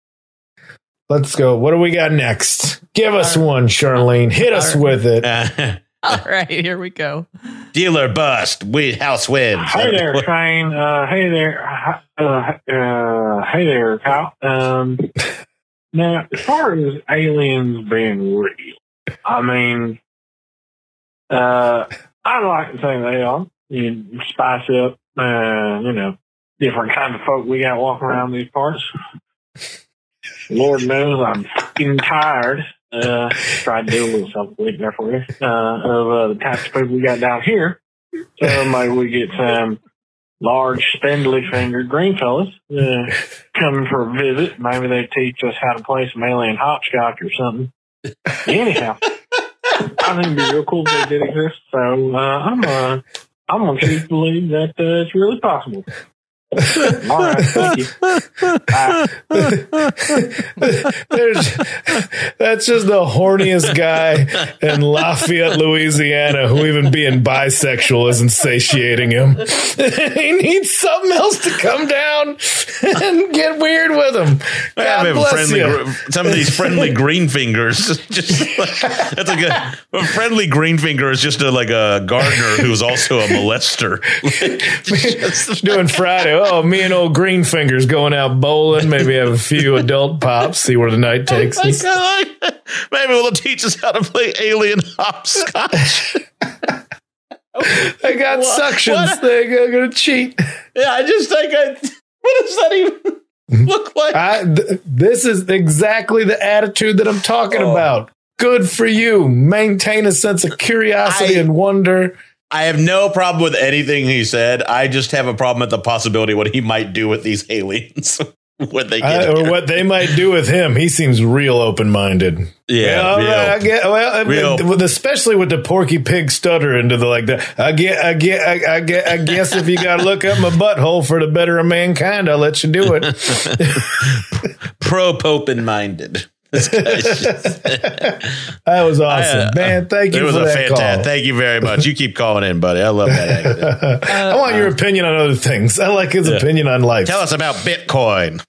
Let's go. What do we got next? Give us one, Charlene. Hit us All right. with it. Uh, All right, here we go. dealer bust. We house wins. Hey there, Shane. Uh, hey there. Uh, uh, hey there, Kyle. Um, now, as far as aliens being real, I mean, uh, I like to think they are. You spice up, uh, you know, different kinds of folk we got walking around these parts. Lord knows I'm fucking tired. Uh, tried to do a little something there for you, uh, of uh, the types of people we got down here. So maybe we get some large, spindly fingered green fellas uh, coming for a visit. Maybe they teach us how to play some alien hopscotch or something. Anyhow, I think it'd be real cool if they did exist. So uh, I'm uh, I'm gonna choose to believe that uh, it's really possible. All right, thank you. Bye. There's, that's just the horniest guy in Lafayette, Louisiana, who even being bisexual isn't satiating him. He needs something else to come down and get weird with him. I God have bless friendly, you. gr- some of these friendly green fingers. Just like, that's like a, a friendly green finger is just a, like a gardener who's also a molester. Just- Doing Friday. Oh, me and old Green Fingers going out bowling. Maybe have a few adult pops. See where the night takes Oh my us. God. Maybe they'll teach us how to play alien hopscotch. They got What- suctions. what? They're going to cheat. Yeah, I just think I. What does that even look like? I, th- this is exactly the attitude that I'm talking Oh. about. Good for you. Maintain a sense of curiosity I- and wonder. I have no problem with anything he said. I just have a problem with the possibility what he might do with these aliens when they get I, or here. what they might do with him. He seems real open-minded. Yeah, Well, real. I get, well, I mean, Real. with- especially with the Porky Pig stutter into the like that. I get, I get, I, I get, I guess if you got to look up my butthole for the better of mankind, I'll let you do it. Pro Pope and minded. This guy's just- That was awesome, I, uh, man. Thank it you was for a that fantastic. call. Thank you very much. You keep calling in, buddy. I love that. accent. I want your opinion on other things. I like his Yeah. opinion on life. Tell us about Bitcoin.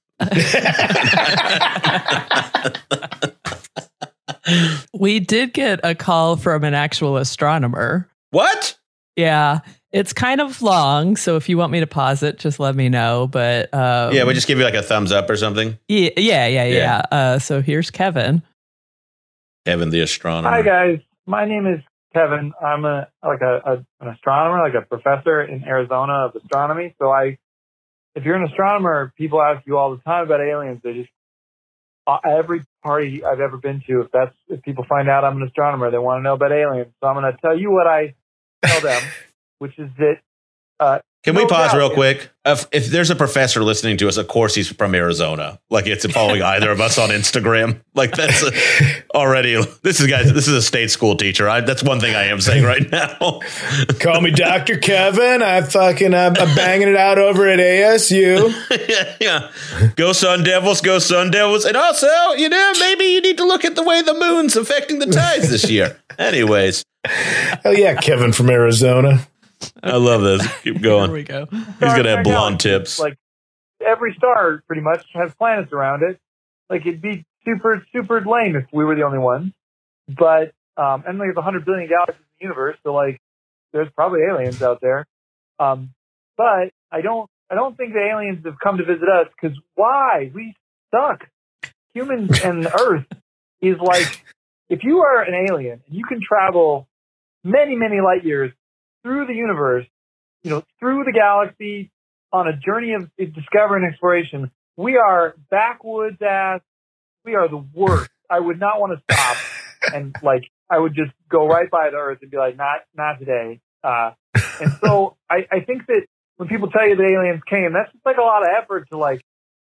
We did get a call from an actual astronomer. What? Yeah, it's kind of long, so if you want me to pause it, just let me know. But um, Yeah, we just give you like a thumbs up or something. yeah, yeah, yeah, Yeah. yeah. Uh, so here's Kevin. Kevin the astronomer. Hi guys, my name is Kevin. I'm a like a, a an astronomer, like a professor in Arizona of astronomy. So I, if you're an astronomer, people ask you all the time about aliens. They just uh, every party I've ever been to, if that's if people find out I'm an astronomer, they want to know about aliens. So I'm going to tell you what I tell them, which is that. Uh, Can we no pause doubt, real yeah. quick? If, if there's a professor listening to us, of course he's from Arizona. Like it's following either of us on Instagram. Like that's a, already. This is guys. This is a state school teacher. I, that's one thing I am saying right now. Call me Doctor Kevin. I fucking I'm, I'm banging it out over at A S U. yeah, yeah. Go Sun Devils. Go Sun Devils. And also, you know, maybe you need to look at the way the moon's affecting the tides this year. Anyways, Hell yeah, Kevin from Arizona. I love this. Keep Here going. we go. He's gonna have Right now, blonde tips. Like every star pretty much has planets around it. Like it'd be super, super lame if we were the only ones. But um and there's a hundred billion galaxies in the universe, so like there's probably aliens out there. Um, but I don't, I don't think the aliens have come to visit us because why? We suck. Humans and Earth is like, if you are an alien and you can travel many, many light years through the universe, you know, through the galaxy on a journey of discovery and exploration, we are backwoods ass. We are the worst. I would not want to stop and like, I would just go right by the Earth and be like, not, not today. Uh, and so I, I think that when people tell you the aliens came, that's just like a lot of effort to like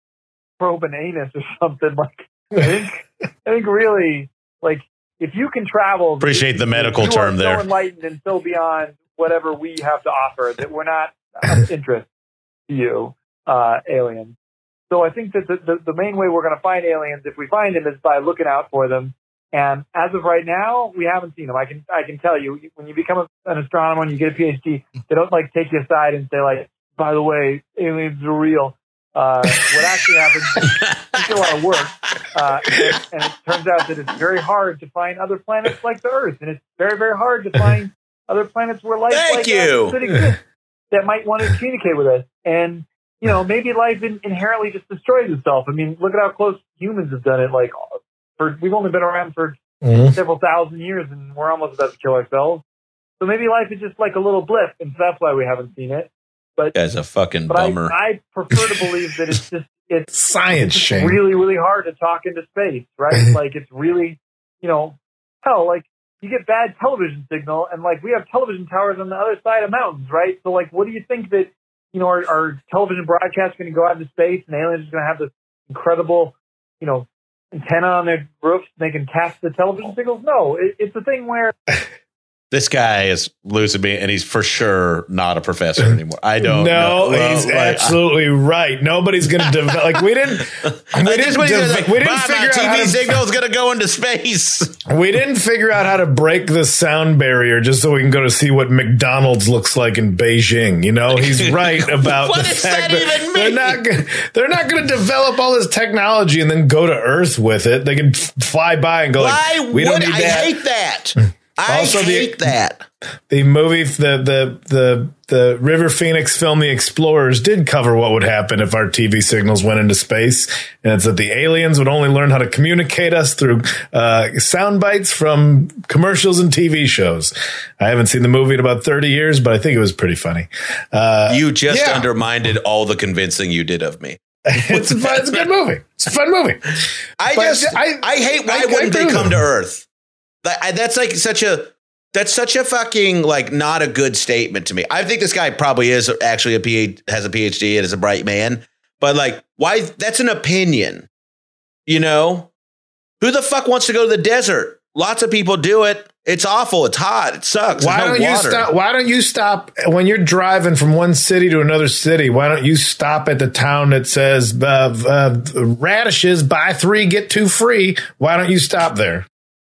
probe an anus or something. Like, I think, I think really, like, if you can travel, appreciate the medical you term are there. So enlightened and so beyond whatever we have to offer that we're not of interest to you, uh, aliens. So I think that the, the, the main way we're going to find aliens, if we find them, is by looking out for them. And as of right now, we haven't seen them. I can I can tell you, when you become a, an astronomer and you get a PhD, they don't like take you aside and say like, by the way, aliens are real. Uh, what actually happens is it's a lot of work, uh, and, and it turns out that it's very hard to find other planets like the Earth, and it's very very hard to find other planets where life Thank like you. us could exist that might want to communicate with us. And you know, maybe life in, inherently just destroys itself. I mean, look at how close humans have done it. Like, for we've only been around for mm-hmm. several thousand years, and we're almost about to kill ourselves. So maybe life is just like a little blip, and so that's why we haven't seen it. But that's a fucking but bummer. I, I prefer to believe that it's just it's science. It's Shane. really really hard to talk into space, right? Like it's really, you know, hell, like you get bad television signal, and like we have television towers on the other side of mountains, right? So like, what do you think that you know our, our television broadcast going to go out into space, and aliens are going to have this incredible, you know, antenna on their roofs and they can cast the television signals? No, it, it's a thing where. This guy is losing me, and he's for sure not a professor anymore. I don't no, know. he's well, absolutely I, right. Nobody's going to develop. Like we didn't. We didn't, dev- like, we didn't figure out T V how to, signal's going to go into space. We didn't figure out how to break the sound barrier just so we can go to see what McDonald's looks like in Beijing. You know, he's right about the fact that, that they're not. Gonna, they're not going to develop all this technology and then go to Earth with it. They can f- fly by and go. Why like, we would don't need I that. hate that? I Also hate the, that. The movie, the, the the the River Phoenix film, The Explorers, did cover what would happen if our T V signals went into space. And it's that the aliens would only learn how to communicate us through uh, sound bites from commercials and T V shows. I haven't seen the movie in about thirty years, but I think it was pretty funny. Uh, you just yeah. undermined all the convincing you did of me. it's, a fun, it's a good movie. It's a fun movie. I but just, I, I hate, why I, wouldn't I they come them. to Earth? That, that's like such a, that's such a fucking, like, not a good statement to me. I think this guy probably is actually a PhD, has a PhD and is a bright man. But, like, why? That's an opinion. You know? Who the fuck wants to go to the desert? Lots of people do it. It's awful. It's hot. It sucks. Why There's don't no you water. stop? Why don't you stop when you're driving from one city to another city? Why don't you stop at the town that says uh, uh, radishes, buy three, get two free? Why don't you stop there?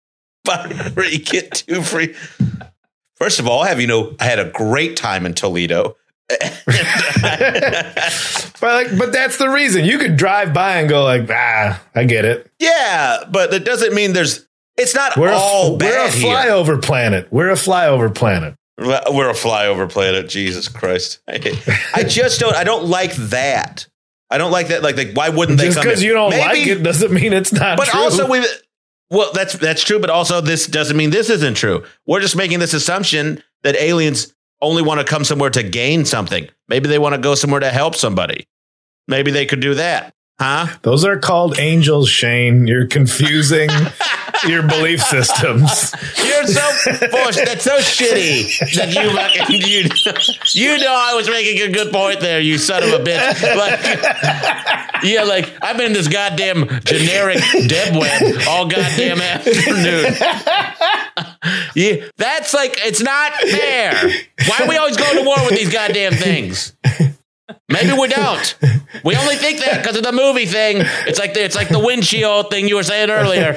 Buy three, get two free. First of all, have you know, I had a great time in Toledo. but like, but that's the reason. You could drive by and go like, ah, I get it. Yeah, but that doesn't mean there's. It's not we're all a, bad We're a flyover here. planet. We're a flyover planet. We're a flyover planet. Jesus Christ! I, I just don't. I don't like that. I don't like that. Like, like why wouldn't they just come? Just because you don't Maybe, like it doesn't mean it's not. But true. also we. Well, that's that's true. But also, this doesn't mean this isn't true. We're just making this assumption that aliens only want to come somewhere to gain something. Maybe they want to go somewhere to help somebody. Maybe they could do that. Huh? Those are called angels, Shane. You're confusing your belief systems. You're so bullshit. That's so shitty that you fucking you, you know I was making a good point there, you son of a bitch. Like, yeah, like I've been in this goddamn generic dead web all goddamn afternoon. Yeah, that's like it's not fair. Why are we always going to war with these goddamn things? Maybe we don't. We only think that because of the movie thing. It's like the, it's like the windshield thing you were saying earlier.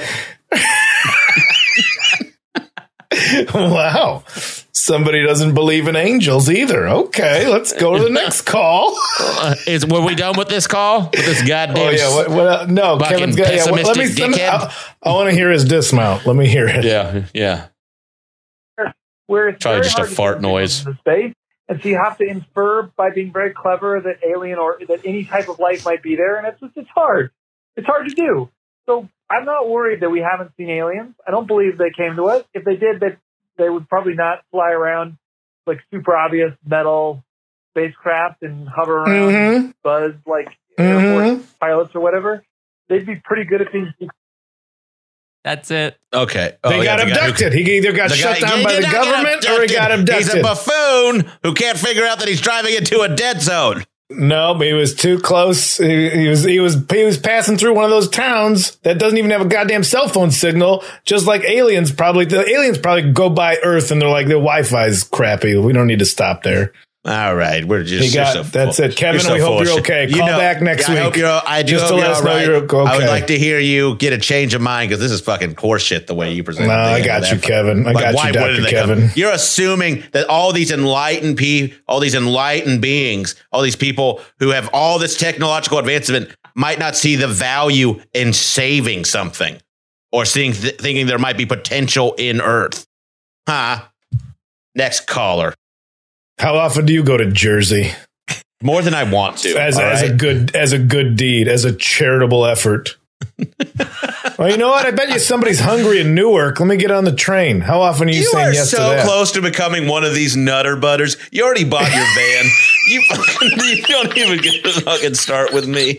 Wow. Somebody doesn't believe in angels either. Okay, let's go to the next call. Uh, is were we done with this call? With this goddamn? Oh yeah. What, what, uh, no, Kevin's got. Yeah, what, let me. Let me I, I want to hear his dismount. Let me hear it. Yeah. Yeah. where it's Probably very just a hard to fart get noise. into space. And so you have to infer by being very clever that alien or that any type of life might be there. And it's just, it's hard. It's hard to do. So I'm not worried that we haven't seen aliens. I don't believe they came to us. If they did, they, they would probably not fly around like super obvious metal spacecraft and hover around Mm-hmm. buzz like Mm-hmm. Air Force pilots or whatever. They'd be pretty good at being. That's it. Okay. Oh, They yeah, got the guy who- abducted. He either got the shut guy- down he by did the not get government or he got He's a abducted. buffoon who can't figure out that he's driving into a dead zone. No, but he was too close. He, he was he was he was passing through one of those towns that doesn't even have a goddamn cell phone signal. Just like aliens, probably the aliens probably go by Earth and they're like, the Wi-Fi's crappy. We don't need to stop there. All right, we're just. He got- you're so that's full- it. Kevin, you're so we hope full of you're shit. okay. You Call know- back next yeah, I week. hope you're. I do Just hope to you're let us all know right. you're okay. I would like to hear you get a change of mind because this is fucking horse shit the way you present. No, it. I got you, Kevin. I got you, Doctor Kevin. You're assuming that all these enlightened pe- all these enlightened beings, all these people who have all this technological advancement might not see the value in saving something or seeing th- thinking there might be potential in Earth. Huh? Next caller. How often do you go to Jersey? More than I want to. As, all as a right? good as a good deed, as a charitable effort. Well, you know what? I bet you somebody's hungry in Newark. Let me get on the train. How often are you, You saying are yes to so that? close to becoming one of these nutter butters. You already bought your van. You fucking you don't even get to fucking start with me.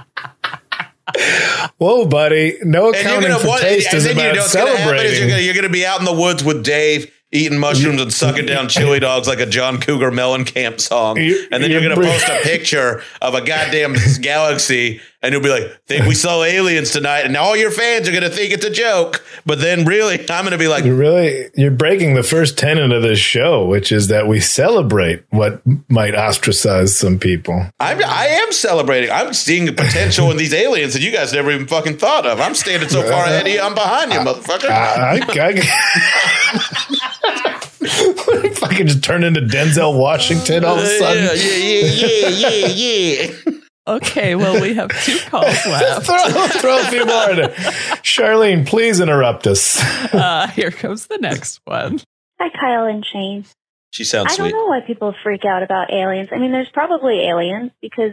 Whoa, buddy! No accounting for what- taste and is then you about know what's gonna happen is celebrating. you're gonna, you're gonna be out in the woods with Dave eating mushrooms and sucking down chili dogs like a John Cougar Mellencamp song. You- And then you're you're going to br- post a picture of a goddamn galaxy and you'll be like, think we saw aliens tonight. And all your fans are going to think it's a joke. But then really, I'm going to be like, You're really you're breaking the first tenet of this show, which is that we celebrate what might ostracize some people. I'm, I am celebrating. I'm seeing the potential in these aliens that you guys never even fucking thought of. I'm standing so far ahead of you. I'm behind you, motherfucker. I, I, I fucking just turn into Denzel Washington all of a sudden. Yeah, yeah, yeah, yeah, yeah, yeah. Okay, well, we have two calls left. throw, throw a few more in there. Charlene, please interrupt us. Uh, here comes the next one. Hi, Kyle and Shane. She sounds I don't sweet. know why people freak out about aliens. I mean, there's probably aliens because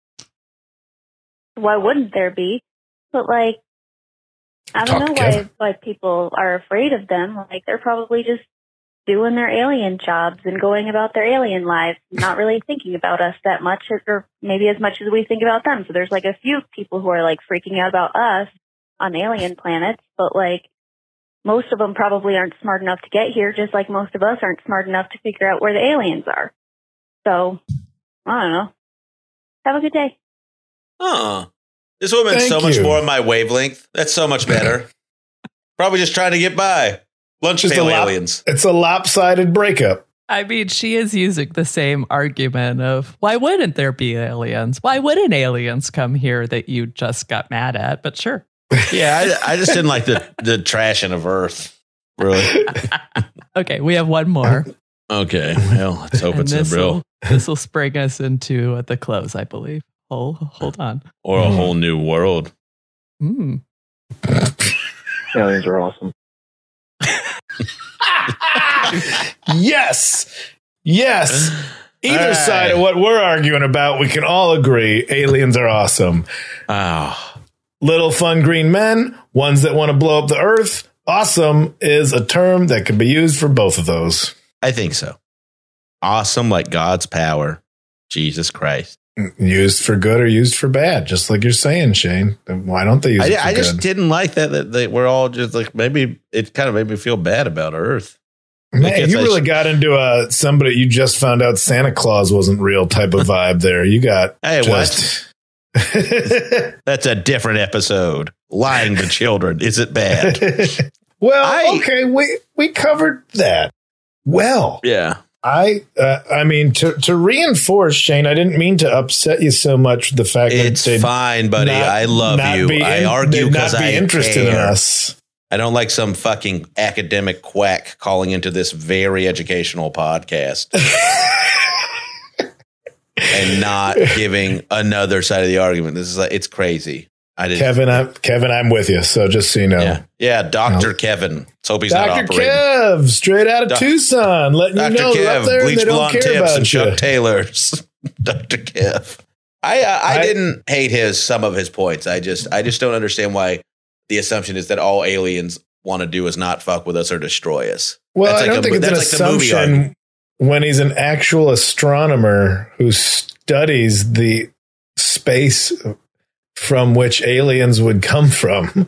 why wouldn't there be? But like, I don't Talk know to why Kevin. why people are afraid of them. Like, they're probably just doing their alien jobs and going about their alien lives, not really thinking about us that much, or maybe as much as we think about them. So there's like a few people who are like freaking out about us on alien planets, but like most of them probably aren't smart enough to get here, just like most of us aren't smart enough to figure out where the aliens are. So, I don't know. Have a good day. Huh. This woman's Thank so much you. more on my wavelength. That's so much better. Probably just trying to get by. Lunch Just a pail lop- aliens. It's a lopsided breakup. I mean, she is using the same argument of why wouldn't there be aliens? Why wouldn't aliens come here that you just got mad at? But sure. Yeah, I, I just didn't like the, the trashing of Earth. Really. Okay, we have one more. Okay. Well, let's hope And it's a this real will this will spring us into uh, the close, I believe. Hold, hold on. or a whole new world. Mm. Aliens are awesome. Yes. Yes. Either All right. side of what we're arguing about, we can all agree aliens are awesome. Oh. Little fun green men, ones that want to blow up the earth. Awesome is a term that could be used for both of those. I think so. Awesome like God's power. Jesus Christ. Used for good or used for bad, just like you're saying, Shane. Then why don't they use it for I, I just good? didn't like that, that that we're all just like, maybe it kind of made me feel bad about Earth. I Man, guess you I really should- got into a somebody you just found out Santa Claus wasn't real type of vibe there. You got Hey, just, That's a different episode. Lying to children. Is it bad? well, I- okay, we we covered that well. Yeah. I uh, I mean to to reinforce, Shane, I didn't mean to upset you so much with the fact It's that they'd fine, buddy. not- I love not you. be I in- argue they'd because not be I interested care. in us. I don't like some fucking academic quack calling into this very educational podcast and not giving another side of the argument. This is like, it's crazy. I did. Kevin, I'm, Kevin, I'm with you. So just so you know. Yeah, yeah Doctor No. Kevin. Let's hope he's Doctor not operating. Kev, straight out of Do- Tucson, letting Doctor you know Kev, up there bleach they don't blonde care tips about and you. Chuck Taylors. Doctor Kev. I, uh, I I didn't hate his some of his points. I just I just don't understand why the assumption is that all aliens want to do is not fuck with us or destroy us. Well, that's I like don't a, think it's an like assumption when he's an actual astronomer who studies the space from which aliens would come from.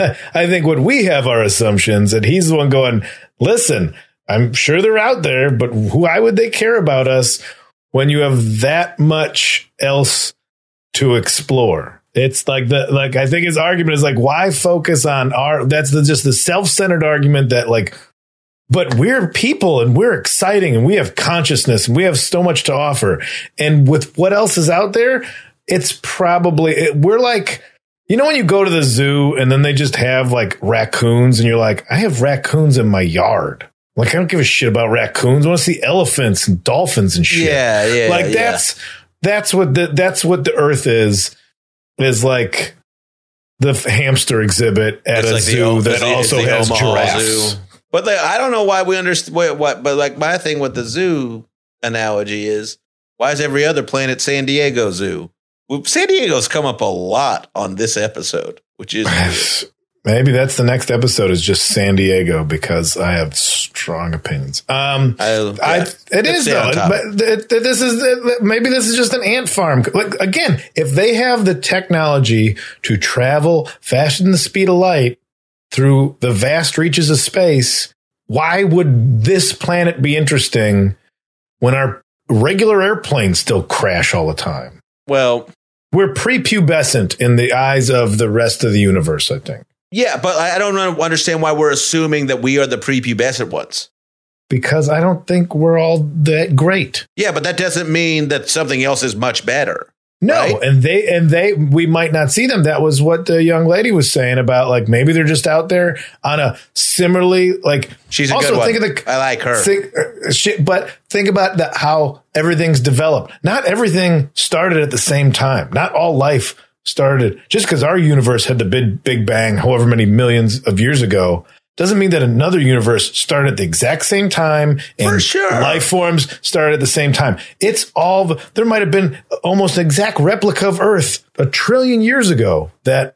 I think when we have our assumptions, and he's the one going, listen, I'm sure they're out there, but why would they care about us when you have that much else to explore? It's like the, like, I think his argument is like, why focus on our, that's the, just the self-centered argument that like, but we're people and we're exciting and we have consciousness and we have so much to offer. And with what else is out there, it's probably, it, we're like, you know, when you go to the zoo and then they just have like raccoons and you're like, I have raccoons in my yard. Like, I don't give a shit about raccoons. I want to see elephants and dolphins and shit. Yeah, yeah. Like yeah. that's, that's what the, that's what the Earth is, is like the hamster exhibit at it's a like zoo the, that the, also has giraffes. Zoo. But like, I don't know why we understand what, what, but like my thing with the zoo analogy is, why is every other planet San Diego Zoo? Well, San Diego's come up a lot on this episode, which is weird. Maybe that's the next episode is just San Diego because I have strong opinions. Um, I, yeah, I it is though, but this is maybe this is just an ant farm. Like again, if they have the technology to travel faster than the speed of light through the vast reaches of space, why would this planet be interesting when our regular airplanes still crash all the time? Well, we're prepubescent in the eyes of the rest of the universe, I think. Yeah, but I don't understand why we're assuming that we are the prepubescent ones. Because I don't think we're all that great. Yeah, but that doesn't mean that something else is much better. No, right? and they and they we might not see them. That was what the young lady was saying about like maybe they're just out there on a similarly like. She's a also good one. Think of the, I like her. Think, uh, shit, but think about the, how everything's developed. Not everything started at the same time. Not all life started just because our universe had the big Big Bang, however many millions of years ago. Doesn't mean that another universe started at the exact same time and For sure. life forms started at the same time. It's all, there might have been almost an exact replica of Earth a trillion years ago that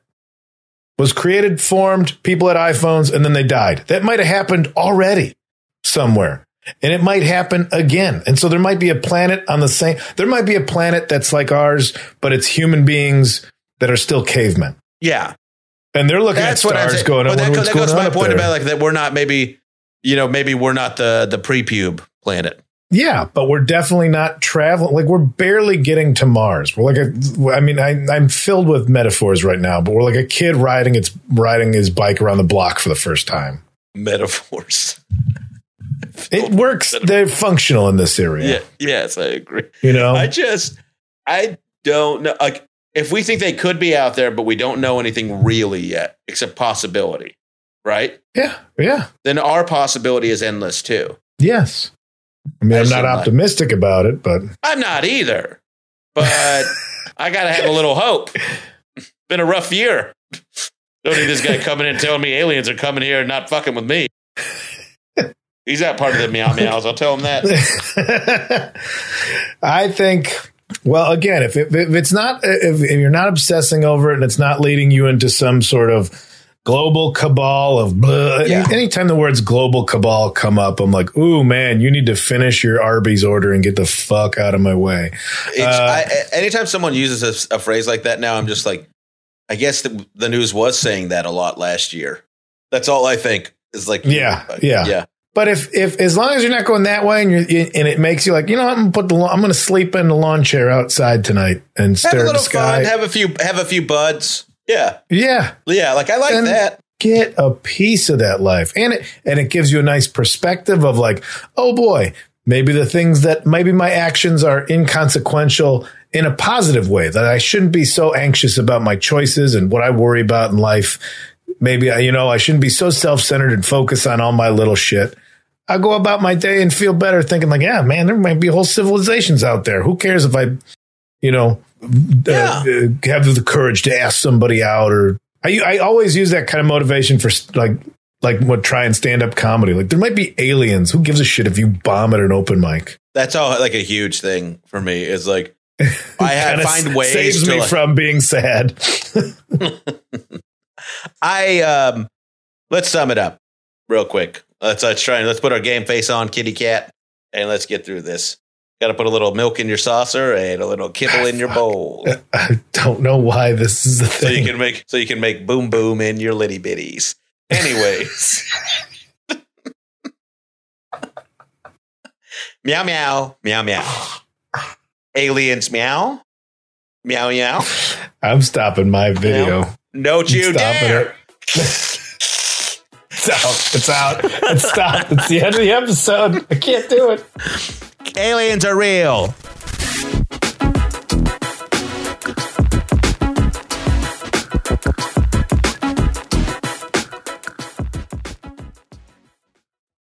was created, formed, people had iPhones, and then they died. That might have happened already somewhere. And it might happen again. And so there might be a planet on the same, there might be a planet that's like ours, but it's human beings that are still cavemen. Yeah. And they're looking That's at stars going, but oh, that, what's that going goes to on my up point there? about like that we're not maybe, you know, maybe we're not the, the pre-pube planet. Yeah, but we're definitely not traveling. Like we're barely getting to Mars. We're like a, I mean, I, I'm filled with metaphors right now, but we're like a kid riding its riding his bike around the block for the first time. Metaphors. It works. They're functional in this area. Yeah. Yes, I agree. You know, I just, I don't know. Like, if we think they could be out there, but we don't know anything really yet, except possibility, right? Yeah, yeah. Then our possibility is endless too. Yes. I mean, I I'm not optimistic like, about it, but I'm not either. But I got to have a little hope. Been a rough year. Don't need this guy coming in and telling me aliens are coming here and not fucking with me. He's not part of the meow meows. I'll tell him that. I think. Well, again, if, it, if it's not, if, if you're not obsessing over it and it's not leading you into some sort of global cabal of blah, yeah. anytime the words global cabal come up, I'm like, ooh, man, you need to finish your Arby's order and get the fuck out of my way. Uh, I, anytime someone uses a, a phrase like that now, I'm just like, I guess the, the news was saying that a lot last year. That's all I think is like, yeah, like, yeah, yeah. But if, if as long as you're not going that way and you're and it makes you like, you know, I'm gonna put the I'm going to sleep in the lawn chair outside tonight and stare at the sky. Fun, have a few have a few buds. Yeah, yeah, yeah. Like I like and that. Get a piece of that life, and it and it gives you a nice perspective of like, oh boy, maybe the things that maybe my actions are inconsequential in a positive way. That I shouldn't be so anxious about my choices and what I worry about in life. Maybe I, you know, I shouldn't be so self-centered and focus on all my little shit. I go about my day and feel better thinking like, yeah, man, there might be whole civilizations out there. Who cares if I, you know, Yeah. uh, have the courage to ask somebody out. Or I, I always use that kind of motivation for like, like what try and stand up comedy. Like there might be aliens. Who gives a shit if you bomb at an open mic? That's all like a huge thing for me is like, I have find ways saves to me like, from being sad. I, um, let's sum it up real quick. Let's, let's try and let's put our game face on, kitty cat, and let's get through this. Got to put a little milk in your saucer and a little kibble in your bowl. I don't know why this is the So thing. you can make so you can make boom boom in your litty bitties. Anyways. Meow meow meow meow. Aliens meow. Meow meow. I'm stopping my video. Don't you I'm stopping dare. it. It's out. It's out. It's stopped. It's the end of the episode. I can't do it. Aliens are real.